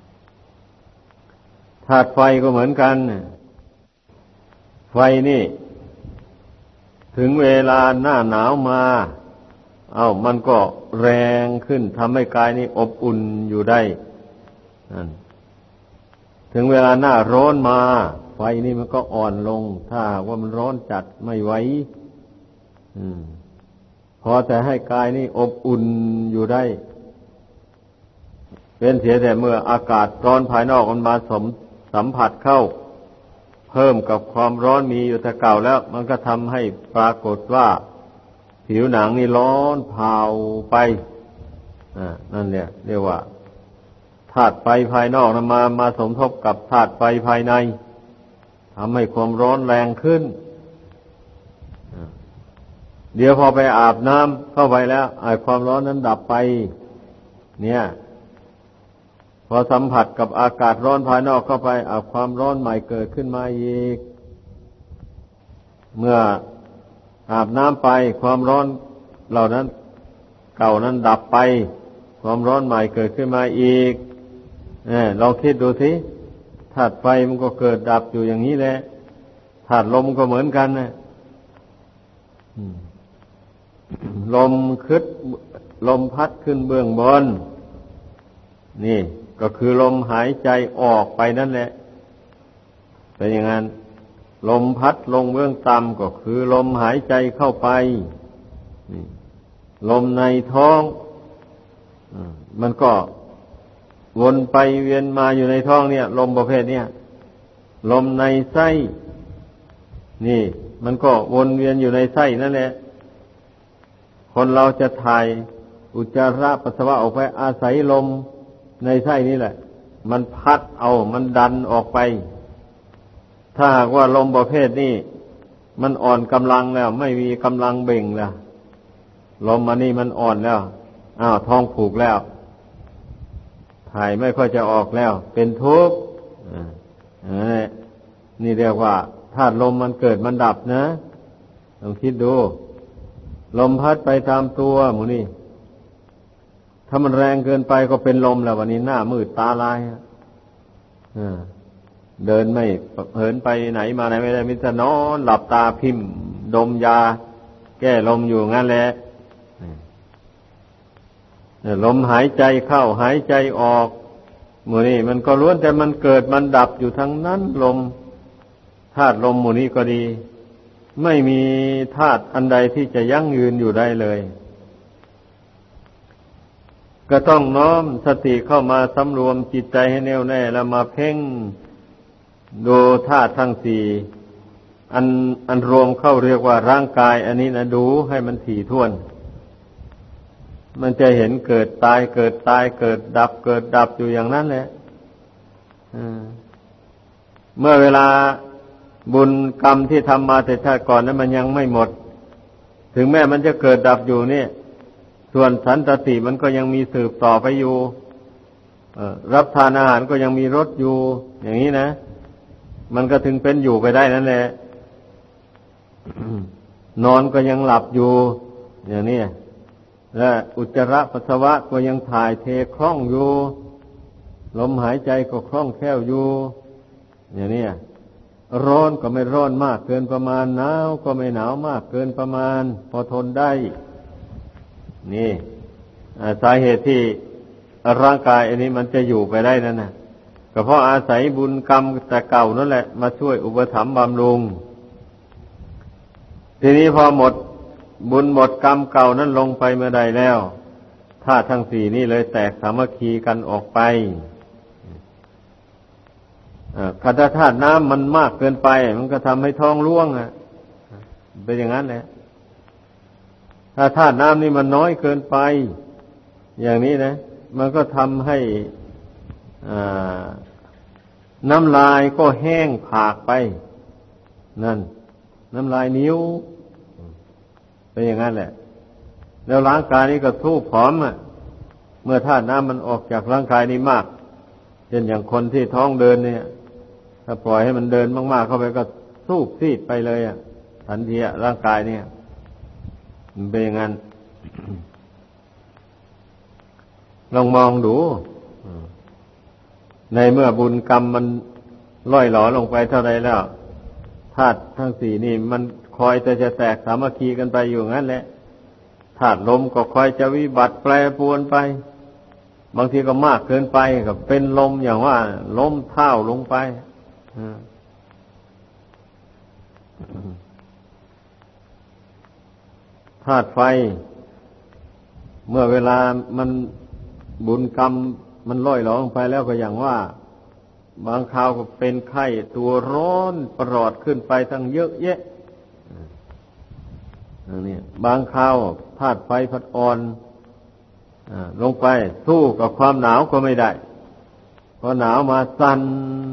ธาตุไฟก็เหมือนกันไฟนี่ถึงเวลาหน้าหนาวมามันก็แรงขึ้นทำให้กายนี้อบอุ่นอยู่ได้ถึงเวลาหน้าร้อนมาไฟนี่มันก็อ่อนลงถ้าว่ามันร้อนจัดไม่ไหวพอแต่ให้กายนี้อบอุ่นอยู่ได้เป็นเสียแต่เมื่ออากาศร้อนภายนอกมันมาสัมผัสเข้าเพิ่มกับความร้อนมีอยู่แต่เก่าแล้วมันก็ทำให้ปรากฏว่าผิวหนังนี่ร้อนเผาไปนั่นเนี่ยเรียกว่าธาตุไฟภายนอกมาสมทบกับธาตุไฟภายในทำให้ความร้อนแรงขึ้นเดี๋ยวพอไปอาบน้ำเข้าไปแล้วความร้อนนั้นดับไปเนี่ยพอสัมผัสกับอากาศร้อนภายนอกเข้าไปความร้อนใหม่เกิดขึ้นมาอีกเมื่ออาบน้ำไปความร้อนเหล่านั้นเก่านั้นดับไปความร้อนใหม่เกิดขึ้นมาอีกลองคิดดูสิธาตุไฟมันก็เกิดดับอยู่อย่างนี้แหละธาตุลมก็เหมือนกันนะลมพัดขึ้นเบื้องบนนี่ก็คือลมหายใจออกไปนั่นแหละเป็นอย่างนั้นลมพัดลงเบื้องต่ำก็คือลมหายใจเข้าไปนี่ลมในท้องมันก็วนไปเวียนมาอยู่ในท้องเนี่ยลมประเภทเนี่ยลมในไส้นี่มันก็วนเวียนอยู่ในไส้นั่นแหละคนเราจะถ่ายอุจจาระปัสสาวะออกไปอาศัยลมในไส้นี่แหละมันพัดมันดันออกไปถ้าหากว่าลมประเภทนี้มันอ่อนกำลังแล้วไม่มีกำลังเบ่งแล้วลมอันนี้มันอ่อนแล้วท้องผูกแล้วถ่ายไม่ค่อยจะออกแล้วเป็นทุกข์นี่เรียกว่าธาตุลมมันเกิดมันดับนะลองคิดดูลมพัดไปตามตัวหมูนี่ถ้ามันแรงเกินไปก็เป็นลมแล้ววันนี้หน้ามืดตาลายเดินไม่เหินไปไหนมาไหนไม่ได้มิจะนอนหลับตาพิมพ์ดมยาแก้ลมอยู่งั้นแหละลมหายใจเข้าหายใจออกหมู่นี้มันก็ล้วนแต่มันเกิดมันดับอยู่ทั้งนั้นลมธาตุลมหมู่นี้ก็ดีไม่มีธาตุอันใดที่จะยั่งยืนอยู่ได้เลยก็ต้องน้อมสติเข้ามาสำรวมจิตใจให้แน่วแน่แล้วมาเพ่งดูธาตุทั้งสี่อันรวมเข้าเรียกว่าร่างกายอันนี้นะดูให้มันถี่ถ้วนมันจะเห็นเกิดตายเกิดตายเกิดดับเกิดดับอยู่อย่างนั้นแหละเมื่อเวลาบุญกรรมที่ทำมาแต่ชาติก่อนนั้นมันยังไม่หมดถึงแม้มันจะเกิดดับอยู่เนี่ยส่วนสันตติมันก็ยังมีสืบต่อไปอยู่รับทานอาหารก็ยังมีรสอยู่อย่างนี้นะมันก็ถึงเป็นอยู่ไปได้นั่นแหละ นอนก็ยังหลับอยู่อย่างนี้และอุจจาระปัสสาวะก็ยังถ่ายเทคล่องอยู่ลมหายใจก็คล่องแคล่วอยู่อย่างนี้ร้อนก็ไม่ร้อนมากเกินประมาณหนาวก็ไม่หนาวมากเกินประมาณพอทนได้นี่สาเหตุที่ร่างกายอันนี้มันจะอยู่ไปได้นั่นนะก็เพราะอาศัยบุญกรรมแต่เก่านั่นแหละมาช่วยอุปถัมภ์บำรุงทีนี้พอหมดบุญหมดกรรมเก่านั้นลงไปเมื่อใดแล้วธาตุทั้งสี่นี้เลยแตกสามัคคีกันออกไปขันธธาตุน้ำมันมากเกินไปมันก็ทำให้ท้องร่วงเป็นอย่างนั้นแหละถ้าธาตุน้ำนี่มันน้อยเกินไปอย่างนี้นะมันก็ทำให้น้ำลายก็แห้งผากไปนั่นน้ำลายนิ้วเป็นอย่างนั้นแหละแล้วร่างกายนี้ก็สู้ผอมเมื่อธาตุน้ำมันออกจากร่างกายนี้มากเช่นอย่างคนที่ท้องเดินเนี่ยถ้าปล่อยให้มันเดินมากๆเข้าไปก็สู้ซีดไปเลยทันทีร่างกายเนี่ยมันเป็นอย่างนั้น ลองมองดูในเมื่อบุญกรรมมันล่อยหลอลงไปเท่าไรแล้วธาตุทั้งสี่นี่มันคอยจะแตกสามัคคีกันไปอยู่งั้นแหละธาตุลมก็คอยจะวิบัติแปรปรวนไปบางทีก็มากเกินไปก็เป็นลมอย่างว่าลมเท่าลงไปธาตุไฟเมื่อเวลามันบุญกรรมมันล่อยหลอลงไปแล้วก็อย่างว่าบางคราวก็เป็นไข้ตัวร้อนประหลอดขึ้นไปทั้งเยอะแยะนี่บางคราวธาตุไฟพัดอ่อนลงไปสู้กับความหนาวก็ไม่ได้พอหนาวมาสั่น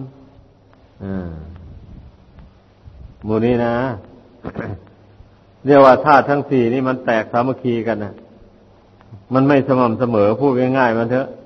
หมู่นี้นะ เรียกว่าธาตุทั้งสี่นี่มันแตกสามัคคีกันนะมันไม่สม่ำเสมอพูดง่ายๆมันเถอะ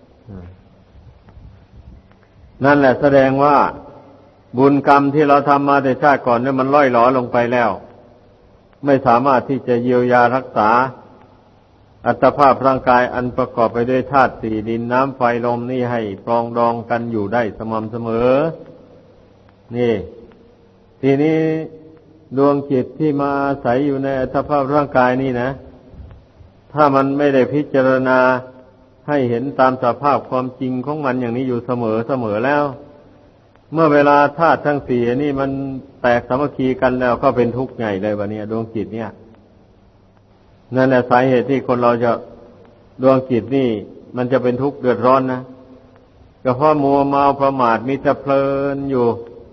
นั่นแหละแสดงว่าบุญกรรมที่เราทำมาแต่ชาติก่อนเนี่ยมันล่อยหลอลงไปแล้วไม่สามารถที่จะเยียวยารักษาอัตภาพร่างกายอันประกอบไปด้วยธาตุสี่ดินน้ำไฟลมนี่ให้ปรองดองกันอยู่ได้สม่ำเสมอนี่ทีนี้ดวงจิตที่มาอาศัยอยู่ในอัตภาพร่างกายนี่นะถ้ามันไม่ได้พิจารณาให้เห็นตามสภาพความจริงของมันอย่างนี้อยู่เสมอแล้วเมื่อเวลาธาตุทั้งสี่นี่มันแตกสามัคคีกันแล้วก็เป็นทุกข์ใหญ่เลยวันนี้ดวงจิตเนี่ยนั่นแหละสาเหตุที่คนเราจะดวงจิตนี่มันจะเป็นทุกข์เดือดร้อนนะก็เพราะมัวเมาประมาทมิจะเพลินอยู่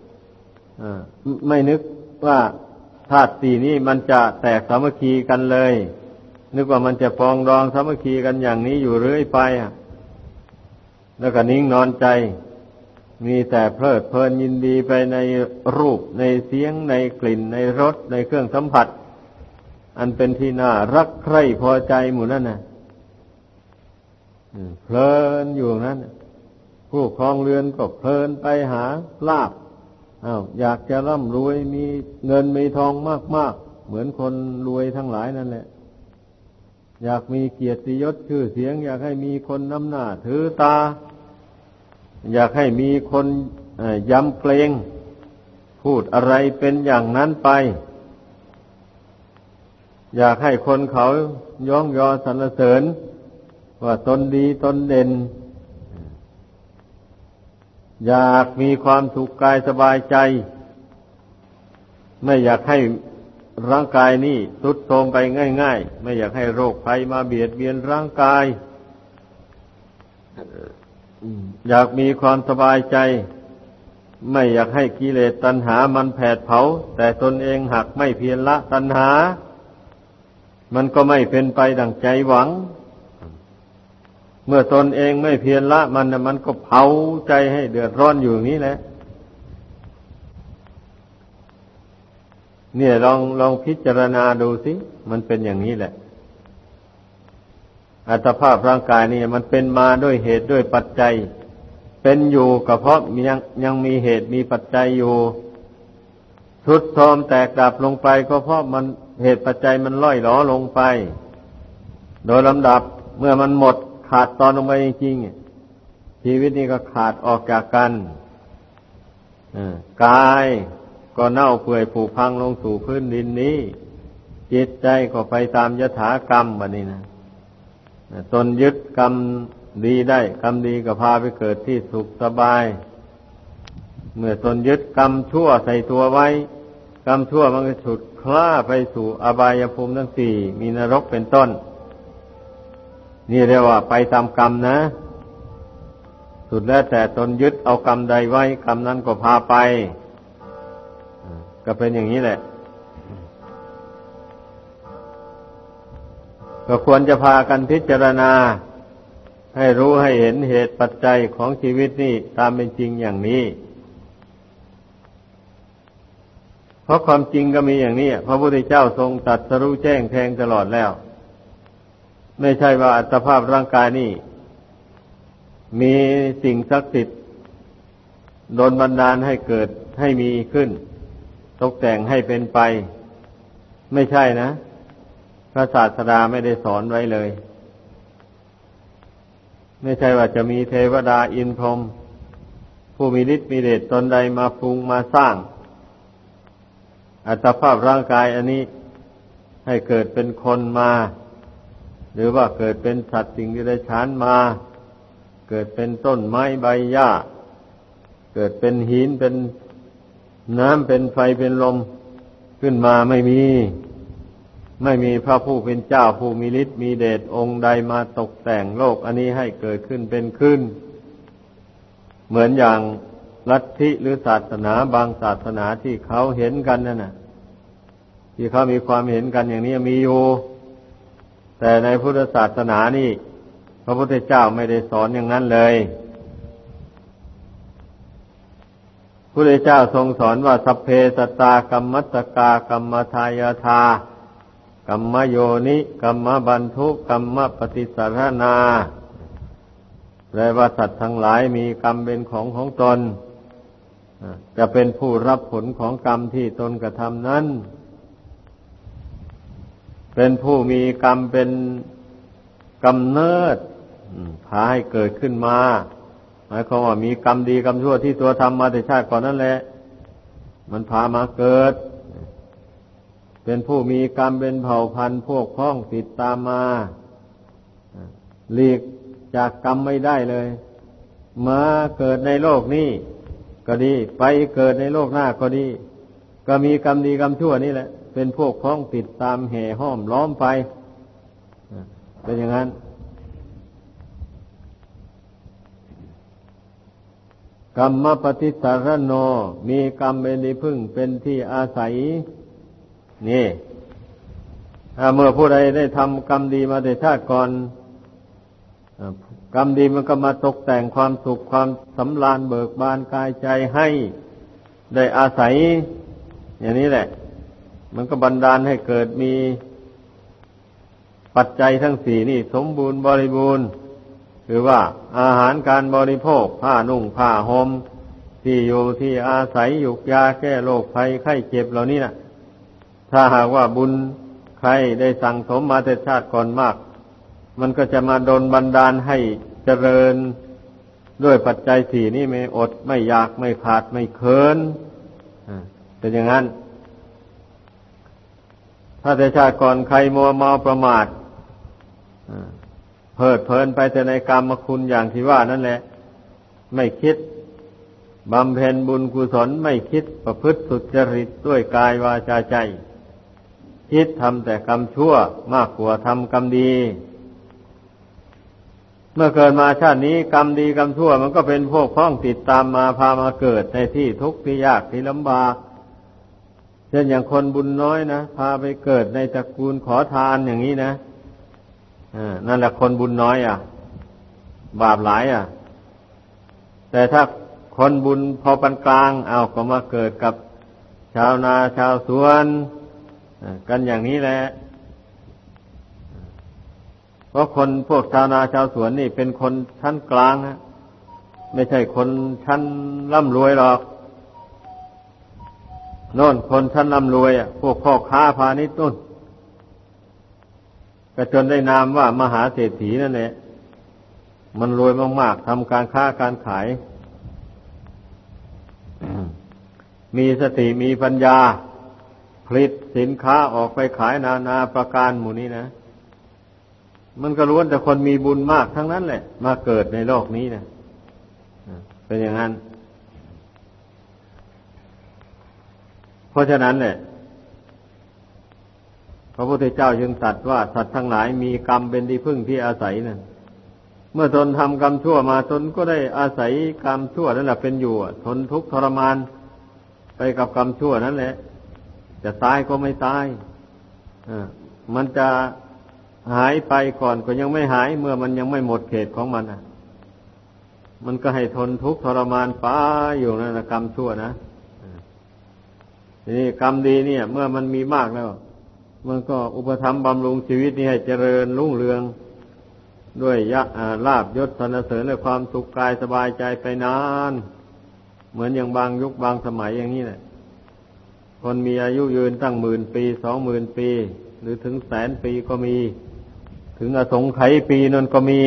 ไม่นึกว่าธาตุสี่นี้มันจะแตกสามัคคีกันเลยนึกว่ามันจะปรองดองสามัคคีกันอย่างนี้อยู่เรื่อยไปแล้วก็นิ่งนอนใจมีแต่เพลิดเพลินยินดีไปในรูปในเสียงในกลิ่นในรสในเครื่องสัมผัสอันเป็นที่น่ารักใคร่พอใจหมู่นั่นน่ะเพลินอยู่นั้นผู้ครองเรือนก็เพลินไปหาลาภอยากจะร่ำรวยมีเงินมีทองมากๆเหมือนคนรวยทั้งหลายนั่นแหละอยากมีเกียรติยศชื่อเสียงอยากให้มีคนนำหน้าถือตาอยากให้มีคนยำเกรงพูดอะไรเป็นอย่างนั้นไปอยากให้คนเขาย่องยอสรรเสริญว่าตนดีตนเด่นอยากมีความสุขกายสบายใจไม่อยากให้ร่างกายนี้ทรุดโทรมไปง่ายๆไม่อยากให้โรคภัยมาเบียดเบียนร่างกายอยากมีความสบายใจไม่อยากให้กิเลสตัณหามันแผดเผาแต่ตนเองหักไม่เพียรละตัณหามันก็ไม่เป็นไปดังใจหวังเมื่อตนเองไม่เพียรละมันก็เผาใจให้เดือดร้อนอยู่นี้แหละเนี่ยลองพิจารณาดูสิมันเป็นอย่างนี้แหละอัตภาพร่างกายนี่มันเป็นมาด้วยเหตุด้วยปัจจัยเป็นอยู่ก็เพราะยังมีเหตุมีปัจจัยอยู่ทรุดโทรมแตกดับลงไปก็เพราะมันเหตุปัจจัยมันล่อยหลอลงไปโดยลำดับเมื่อมันหมดขาดตอนลงไปจริงๆชีวิตนี้ก็ขาดออกจากกันกายก็เน่าเปื่อยผุพังลงสู่พื้นดินนี้จิตใจก็ไปตามยถากรรมบัดนี้นะตนยึดกรรมดีได้กรรมดีก็พาไปเกิดที่สุขสบายเมื่อตนยึดกรรมชั่วใส่ตัวไว้กรรมชั่วมันก็ฉุดคล้าไปสู่อบายภูมิทั้งสี่มีนรกเป็นต้นนี่เรียกว่าไปตามกรรมนะสุดแล้วแต่ตนยึดเอากรรมใดไว้กรรมนั้นก็พาไปก็เป็นอย่างนี้แหละก็ควรจะพากันพิจารณาให้รู้ให้เห็นเหตุปัจจัยของชีวิตนี่ตามเป็นจริงอย่างนี้เพราะความจริงก็มีอย่างนี้พระพุทธเจ้าทรงตรัสรู้แจ้งแทงตลอดแล้วไม่ใช่ว่าอัตภาพร่างกายนี่มีสิ่งศักดิ์สิทธิ์โดนบันดาลให้เกิดให้มีขึ้นตกแต่งให้เป็นไปไม่ใช่นะพระศาสดาไม่ได้สอนไว้เลยไม่ใช่ว่าจะมีเทวดาอินทร์พรหมผู้มีฤทธิ์มีเดชตนใดมาปรุงมาสร้างอัตภาพร่างกายอันนี้ให้เกิดเป็นคนมาหรือว่าเกิดเป็นสัตว์สิ่งที่ได้ฉานมาเกิดเป็นต้นไม้ใบหญ้าเกิดเป็นหินเป็นน้ำเป็นไฟเป็นลมขึ้นมาไม่มีพระผู้เป็นเจ้าผู้มีฤทธิ์มีเดชองค์ใดมาตกแต่งโลกอันนี้ให้เกิดขึ้นเป็นขึ้นเหมือนอย่างลัทธิหรือศาสนาบางศาสนาที่เขาเห็นกันนั่นน่ะที่เขามีความเห็นกันอย่างนี้มีอยู่แต่ในพุทธศาสนานี่พระพุทธเจ้าไม่ได้สอนอย่างนั้นเลยพระพุทธเจ้าทรงสอนว่าสัพเพสัตตากัมมัสสกากัมมทายาทากัมมโยนิกัมมบันทุกัมมปฏิสารนาแปลว่าสัตว์ทั้งหลายมีกรรมเป็นของตนจะเป็นผู้รับผลของกรรมที่ตนกระทำนั้นเป็นผู้มีกรรมเป็นกำเนิดพาให้เกิดขึ้นมาหมายความว่ามีกรรมดีกรรมชั่วที่ตัวทำมาแต่ชาติก่อนนั่นแหละมันพามาเกิดเป็นผู้มีกรรมเป็นเผ่าพันธุ์พวกพ้องติดตามมาหลีกจากกรรมไม่ได้เลยมาเกิดในโลกนี้ก็ดีไปเกิดในโลกหน้าก็ดีก็มีกรรมดีกรรมชั่วนี่แหละเป็นพวกพ้องติดตามแห่ห้อมล้อมไปเป็นอย่างนั้นกรรมปฏิสารโนมีกรรมเป็นที่พึ่งเป็นที่อาศัยนี่ถ้าเมื่อผู้ใดได้ทำกรรมดีมาแต่ชาติก่อนกรรมดีมันก็มาตกแต่งความสุขความสำราญเบิกบานกายใจให้ได้อาศัยอย่างนี้แหละมันก็บันดาลให้เกิดมีปัจจัยทั้งสี่นี่สมบูรณ์บริบูรณ์คือว่าอาหารการบริโภคผ้านุ่งผ้าห่มที่อยู่ที่อาศัยยุกยาแก้โรคภัยไข้เจ็บเหล่านี้นะถ้าหากว่าบุญใครได้สั่งสมมาแต่ชาติก่อนมากมันก็จะมาดลบันดาลให้เจริญด้วยปัจจัยสี่นี้ไม่อดไม่อยากไม่ขาดไม่เคินเป็นอย่างนั้นถ้าแต่ชาติก่อนใครมัวเมาประมาทเพลิดเพลินไปแต่ในกรรมคุณอย่างที่ว่านั่นแหละไม่คิดบำเพ็ญบุญกุศลไม่คิดประพฤติสุจริตด้วยกายวาจาใจคิดทำแต่กรรมชั่วมากกว่าทำกรรมดีเมื่อเกิดมาชาตินี้กรรมดีกรรมชั่วมันก็เป็นพวกพ้องติดตามมาพามาเกิดในที่ทุกข์ที่ยากที่ลำบากเช่นอย่างคนบุญน้อยนะพาไปเกิดในตระกูลขอทานอย่างนี้นะนั่นแหละคนบุญน้อยบาปหลายแต่ถ้าคนบุญพอปานกลางก็มาเกิดกับชาวนาชาวสวนกันอย่างนี้แหละเพราะคนพวกชาวนาชาวสวนนี่เป็นคนชั้นกลางนะไม่ใช่คนชั้นร่ำรวยหรอกโน่นคนชั้นร่ำรวยพวกพ่อค้าพาณิชย์นู่นก็จนได้นามว่ามหาเศรษฐีนั่นแหละมันรวยมากๆทำการค้าการขายมีสติมีปัญญาผลิตสินค้าออกไปขายนานาประการหมู่นี้นะมันก็ล้วนแต่คนมีบุญมากทั้งนั้นแหละมาเกิดในโลกนี้นะเป็นอย่างนั้นเพราะฉะนั้นแหละพระพุทธเจ้าจึงตรัสว่าสัตว์ทั้งหลายมีกรรมเป็นที่พึ่งที่อาศัยนั่นเมื่อตนทำกรรมชั่วมาตนก็ได้อาศัยกรรมชั่วนั่นแหละเป็นอยู่ทนทุกข์ทรมานไปกับกรรมชั่วนั่นแหละจะตายก็ไม่ตายมันจะหายไปก่อนก็ยังไม่หายเมื่อมันยังไม่หมดเขตของมันมันก็ให้ทนทุกข์ทรมานไปอยู่นั่นนะกรรมชั่วนะนี่กรรมดีเนี่ยเมื่อมันมีมากแล้วมันก็อุปถัมภ์บำรุงชีวิตนี้ให้เจริญรุ่งเรืองด้วยลาภยศสรรเสริญและความสุขกายสบายใจไปนานเหมือนอย่างบางยุคบางสมัยอย่างนี้แหละคนมีอายุยืนตั้ง10,000 ปี20,000 ปีหรือถึง100,000 ปีก็มีถึงอสงไขยปีนั่นก็มี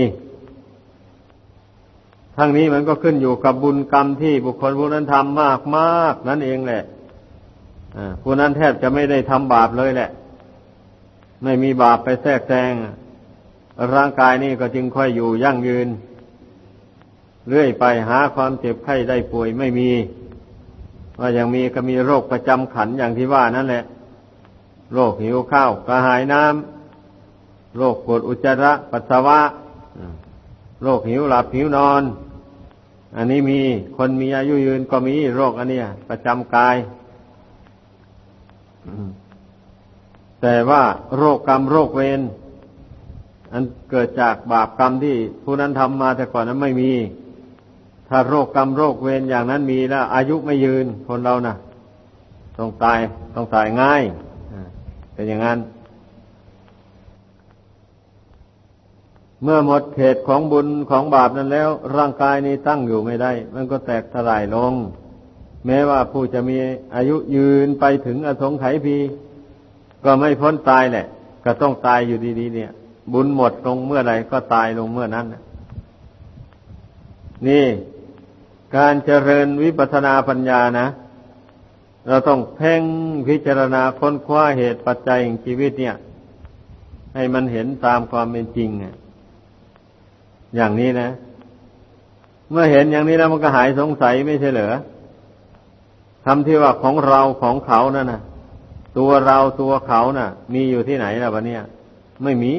ทั้งนี้มันก็ขึ้นอยู่กับบุญกรรมที่บุคคลผู้นั้นทำมากนั่นเองแหละผู้นั้นแทบจะไม่ได้ทำบาปเลยแหละไม่มีบาปไปแทรกแซงร่างกายนี่ก็จึงค่อยอยู่ยั่งยืนเรื่อยไปหาความเจ็บไข้ได้ป่วยไม่มีว่าอย่างมีก็มีโรคประจำขันอย่างที่ว่านั่นแหละโรคหิวข้าวกระหายน้ำโรคปวดอุจจาระปัสสาวะโรคหิวหลับหิวนอนอันนี้มีคนมีอายุยืนก็มีโรคอันเนี้ยประจำกายแต่ว่าโรคกรรมโรคเวรอันเกิดจากบาปกรรมที่ผู้นั้นทำมาแต่ก่อนนั้นไม่มีถ้าโรคกรรมโรคเวรอย่างนั้นมีแล้วอายุไม่ยืนคนเรานะต้องตายง่ายเป็นอย่างนั้นเมื่อหมดเขตของบุญของบาปนั้นแล้วร่างกายนี้ตั้งอยู่ไม่ได้มันก็แตกทลายลงแม้ว่าผู้จะมีอายุยืนไปถึงอสงไขยปีก็ไม่พ้นตายแหละก็ต้องตายอยู่ดีๆเนี่ยบุญหมดลงเมื่อใดก็ตายลงเมื่อนั้นนี่การเจริญวิปัสสนาปัญญานะเราต้องเพ่งพิจารณาค้นคว้าเหตุปัจจัยแห่งชีวิตเนี่ยให้มันเห็นตามความเป็นจริงอย่างนี้นะเมื่อเห็นอย่างนี้แล้วมันก็หายสงสัยไม่ใช่เหรอคำที่ว่าของเราของเขานั่นน่ะตัวเราตัวเขาน่ะมีอยู่ที่ไหนล่ะวะเนี่ยไม่มี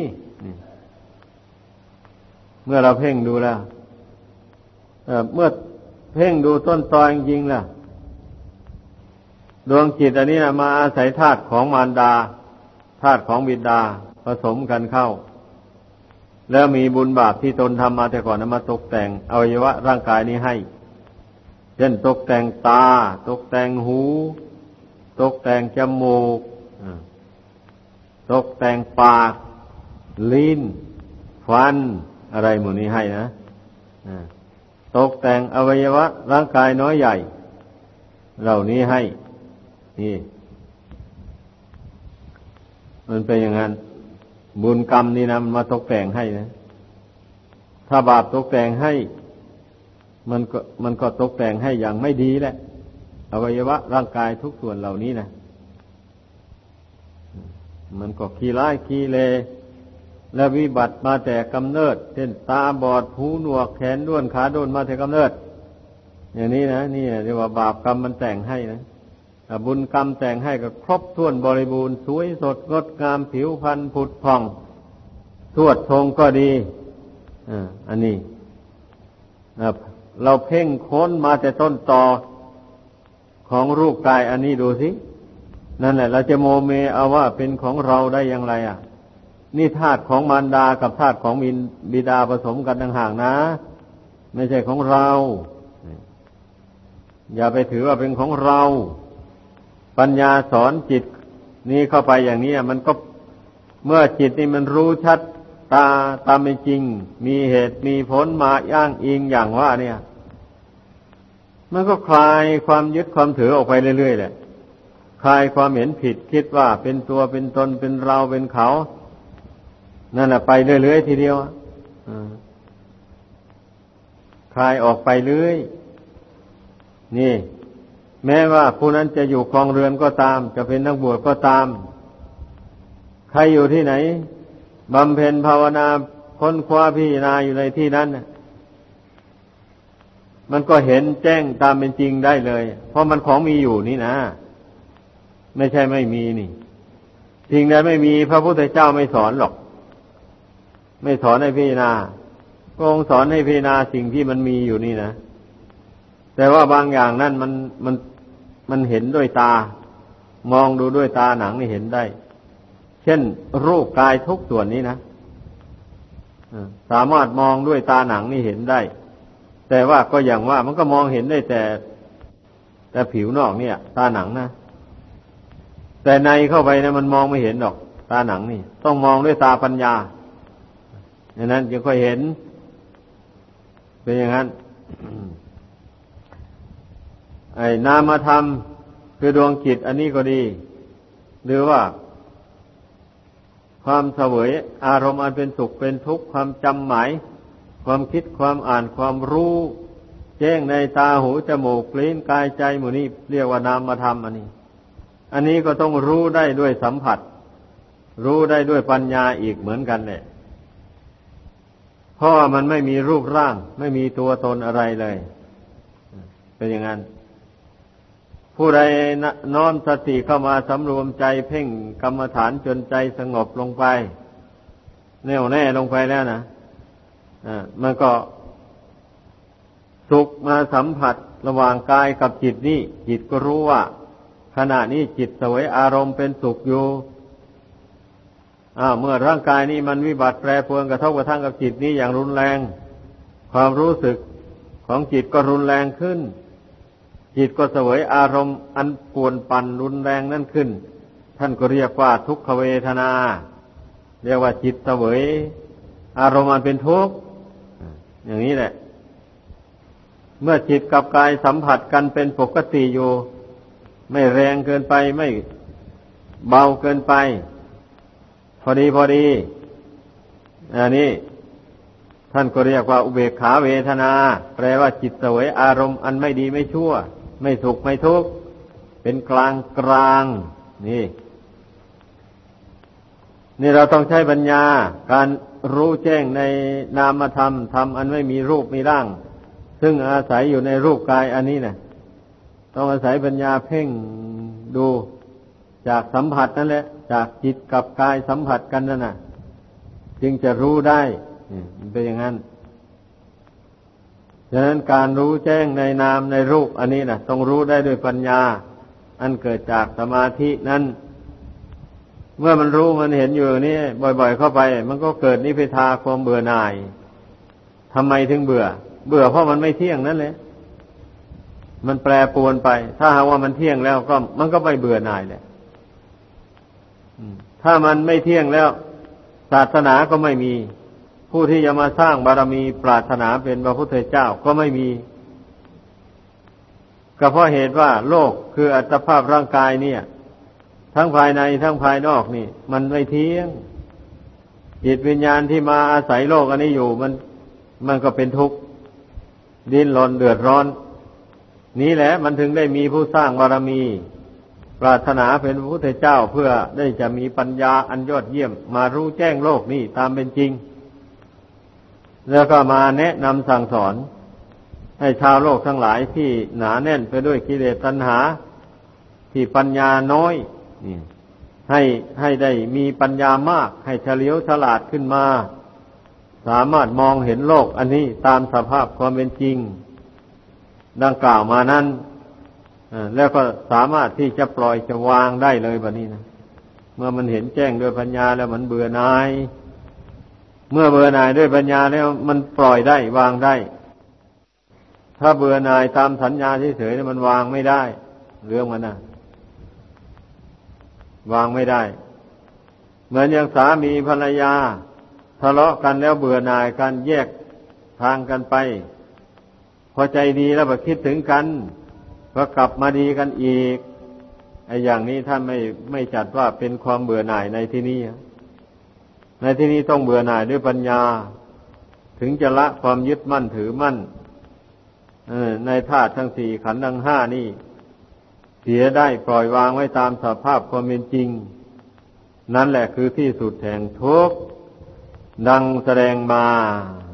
เมื่อเราเพ่งดูแล้วเมื่อเพ่งดูต้นตอจริงๆล่ะดวงจิตอันนี้นะมาอาศัยธาตุของมารดาธาตุของบิดาผสมกันเข้าแล้วมีบุญบาปที่ตนทำมาแต่ก่อนนั้นมาตกแต่งอวัยวะร่างกายนี้ให้เช่นตกแต่งตาตกแต่งหูตกแต่งจมูกตกแต่งปากลิ้นฟันอะไรหมดนี้ให้นะตกแต่งอวัยวะร่างกายน้อยใหญ่เหล่านี้ให้นี่มันเป็นอย่างนั้นบุญกรรมนี่นะมันมาตกแต่งให้นะถ้าบาปตกแต่งให้มันก็ตกแต่งให้อย่างไม่ดีแหละอวัยวะร่างกายทุกส่วนเหล่านี้นะมันก็ขี้ร้ายขี้เลและวิบัติมาแต่กำเนิดเช่นตาบอดหูหนวกแขนด้วนขาด้วนมาแต่กำเนิดอย่างนี้นะนี่เรียกว่าบาปกรรมมันแต่งให้นะแต่บุญกรรมแต่งให้ก็ครบถ้วนบริบูรณ์สวยสดงดงามผิวพรรณผุดผ่องทวดทรงก็ดีอันนี้เราเพ่งค้นมาแต่ต้นตอของรูปกายอันนี้ดูสินั่นแหละเราจะโมเมเอาว่าเป็นของเราได้อย่างไรนี่ธาตุของมารดากับธาตุของบิดาผสมกันต่างหากนะไม่ใช่ของเราอย่าไปถือว่าเป็นของเราปัญญาสอนจิตนี้เข้าไปอย่างนี้มันก็เมื่อจิตนี่มันรู้ชัดตามเป็นจริงมีเหตุมีผลมาอ้างอิงอย่างว่าเนี่ยมันก็คลายความยึดความถือออกไปเรื่อยๆแหละคลายความเห็นผิดคิดว่าเป็นตัวเป็นตนเป็นเราเป็นเขานั่นแหละไปเรื่อยๆทีเดียวคลายออกไปเรื่อยนี่แม้ว่าผู้นั้นจะอยู่ครองเรือนก็ตามจะเป็นนักบวชก็ตามใครอยู่ที่ไหนบำเพ็ญภาวนาค้นคว้าพิจารณาอยู่ในที่นั้นมันก็เห็นแจ้งตามเป็นจริงได้เลยเพราะมันของมีอยู่นี่นะไม่ใช่ไม่มีนี่สิ่งใดไม่มีพระพุทธเจ้าไม่สอนหรอกไม่สอนให้พิจารณาพระองค์สอนให้พิจารณาสิ่งที่มันมีอยู่นี่นะแต่ว่าบางอย่างนั่นมันเห็นด้วยตามองดูด้วยตาหนังนี่เห็นได้เช่นรูปกายทุกส่วนนี้นะสามารถมองด้วยตาหนังนี่เห็นได้แต่ว่าก็อย่างว่ามันก็มองเห็นได้แต่ผิวนอกเนี่ยตาหนังนะแต่ในเข้าไปนะมันมองไม่เห็นหรอกตาหนังนี่ต้องมองด้วยตาปัญญาอย่างนั้นจึงค่อยเห็นเป็นอย่างนั้น ไอ้นามธรรมคือดวงจิตอันนี้ก็ดีหรือว่าความเสวยอารมณ์อันเป็นสุขเป็นทุกข์ความจำหมายความคิดความอ่านความรู้แจ้งในตาหูจมูกลิ้นกายใจหมู่นี้เรียกว่านามธรรมอันนี้ก็ต้องรู้ได้ด้วยสัมผัสรู้ได้ด้วยปัญญาอีกเหมือนกันแหละเพราะว่ามันไม่มีรูปร่างไม่มีตัวตนอะไรเลยเป็นอย่างนั้นผู้ใดน้อมสติเข้ามาสำรวมใจเพ่งกรรมฐานจนใจสงบลงไปแน่วแน่ลงไปแล้วนะมันก็สุขมาสัมผัสระหว่างกายกับจิตนี่จิตก็รู้ว่าขณะนี้จิตเสวยอารมณ์เป็นสุขอยู่เมื่อร่างกายนี้มันวิบัติแปรปรวนกระทบกระทั่งกับจิตนี้อย่างรุนแรงความรู้สึกของจิตก็รุนแรงขึ้นจิตก็เสวยอารมณ์อันปวนปั่นรุนแรงนั่นขึ้นท่านก็เรียกว่าทุกขเวทนาเรียกว่าจิตเสวยอารมณ์อันเป็นทุกข์อย่างนี้แหละเมื่อจิตกับกายสัมผัสกันเป็นปกติอยู่ไม่แรงเกินไปไม่เบาเกินไปพอดีอันนี้ท่านก็เรียกว่าอุเบกขาเวทนาแปลว่าจิตเสวยอารมณ์อันไม่ดีไม่ชั่วไม่สุขไม่ทุกข์เป็นกลางนี่เราต้องใช้ปัญญาการรู้แจ้งในนามธรรมธรรมอันไม่มีรูปมีร่างซึ่งอาศัยอยู่ในรูปกายอันนี้นะต้องอาศัยปัญญาเพ่งดูจากสัมผัสนั่นแหละจากจิตกับกายสัมผัสกันนั่นน่ะจึงจะรู้ได้มันเป็นอย่างนั้นฉะนั้นการรู้แจ้งในนามในรูปอันนี้นะต้องรู้ได้ด้วยปัญญาอันเกิดจากสมาธินั้นเมื่อมันรู้มันเห็นอยู่นี่บ่อยๆเข้าไปมันก็เกิดนิพพิทาความเบื่อหน่ายทำไมถึงเบื่อเพราะมันไม่เที่ยงนั่นแหละมันแปรปรวนไปถ้าหากว่ามันเที่ยงแล้วก็มันก็ไม่เบื่อหน่ายแหละถ้ามันไม่เที่ยงแล้วศาสนาก็ไม่มีผู้ที่จะมาสร้างบารมีปรารถนาเป็นพระพุทธเจ้าก็ไม่มีก็เพราะเหตุว่าโลกคืออัตภาพร่างกายเนี่ยทั้งภายในทั้งภายนอกนี่มันไม่เที่ยงจิตวิญญาณที่มาอาศัยโลกอันนี้อยู่มันก็เป็นทุกข์ดิ้นรนเดือดร้อนนี้แหละมันถึงได้มีผู้สร้างบารมีปรารถนาเป็นพระพุทธเจ้าเพื่อได้จะมีปัญญาอันยอดเยี่ยมมารู้แจ้งโลกนี้ตามเป็นจริงแล้วก็มาแนะนำสั่งสอนให้ชาวโลกทั้งหลายที่หนาแน่นไปด้วยกิเลสตัณหาที่ปัญญาน้อยนี่ให้ได้มีปัญญามากให้เฉลียวฉลาดขึ้นมาสามารถมองเห็นโลกอันนี้ตามสภาพความเป็นจริงดังกล่าวมานั้นแล้วก็สามารถที่จะปล่อยจะวางได้เลยแบบนี้นะเมื่อมันเห็นแจ้งด้วยปัญญาแล้วมันเบื่อหน่ายเมื่อเบื่อหน่ายด้วยปัญญาแล้วมันปล่อยได้วางได้ถ้าเบื่อหน่ายตามสัญญาเฉยๆมันวางไม่ได้เรื่องมันนะวางไม่ได้เหมือนอย่างสามีภรรยาทะเลาะกันแล้วเบื่อหน่ายกันแยกทางกันไปพอใจดีแล้วก็คิดถึงกันก็กลับมาดีกันอีกไอ้อย่างนี้ท่านไม่จัดว่าเป็นความเบื่อหน่ายในที่นี้ในที่นี้ต้องเบื่อหน่ายด้วยปัญญาถึงจะละความยึดมั่นถือมั่นในธาตุทั้งสี่ขันธ์ทั้งห้านี่เสียได้ปล่อยวางไว้ตามสภาพความเป็นจริงนั่นแหละคือที่สุดแห่งทุกข์ดังแสดงมา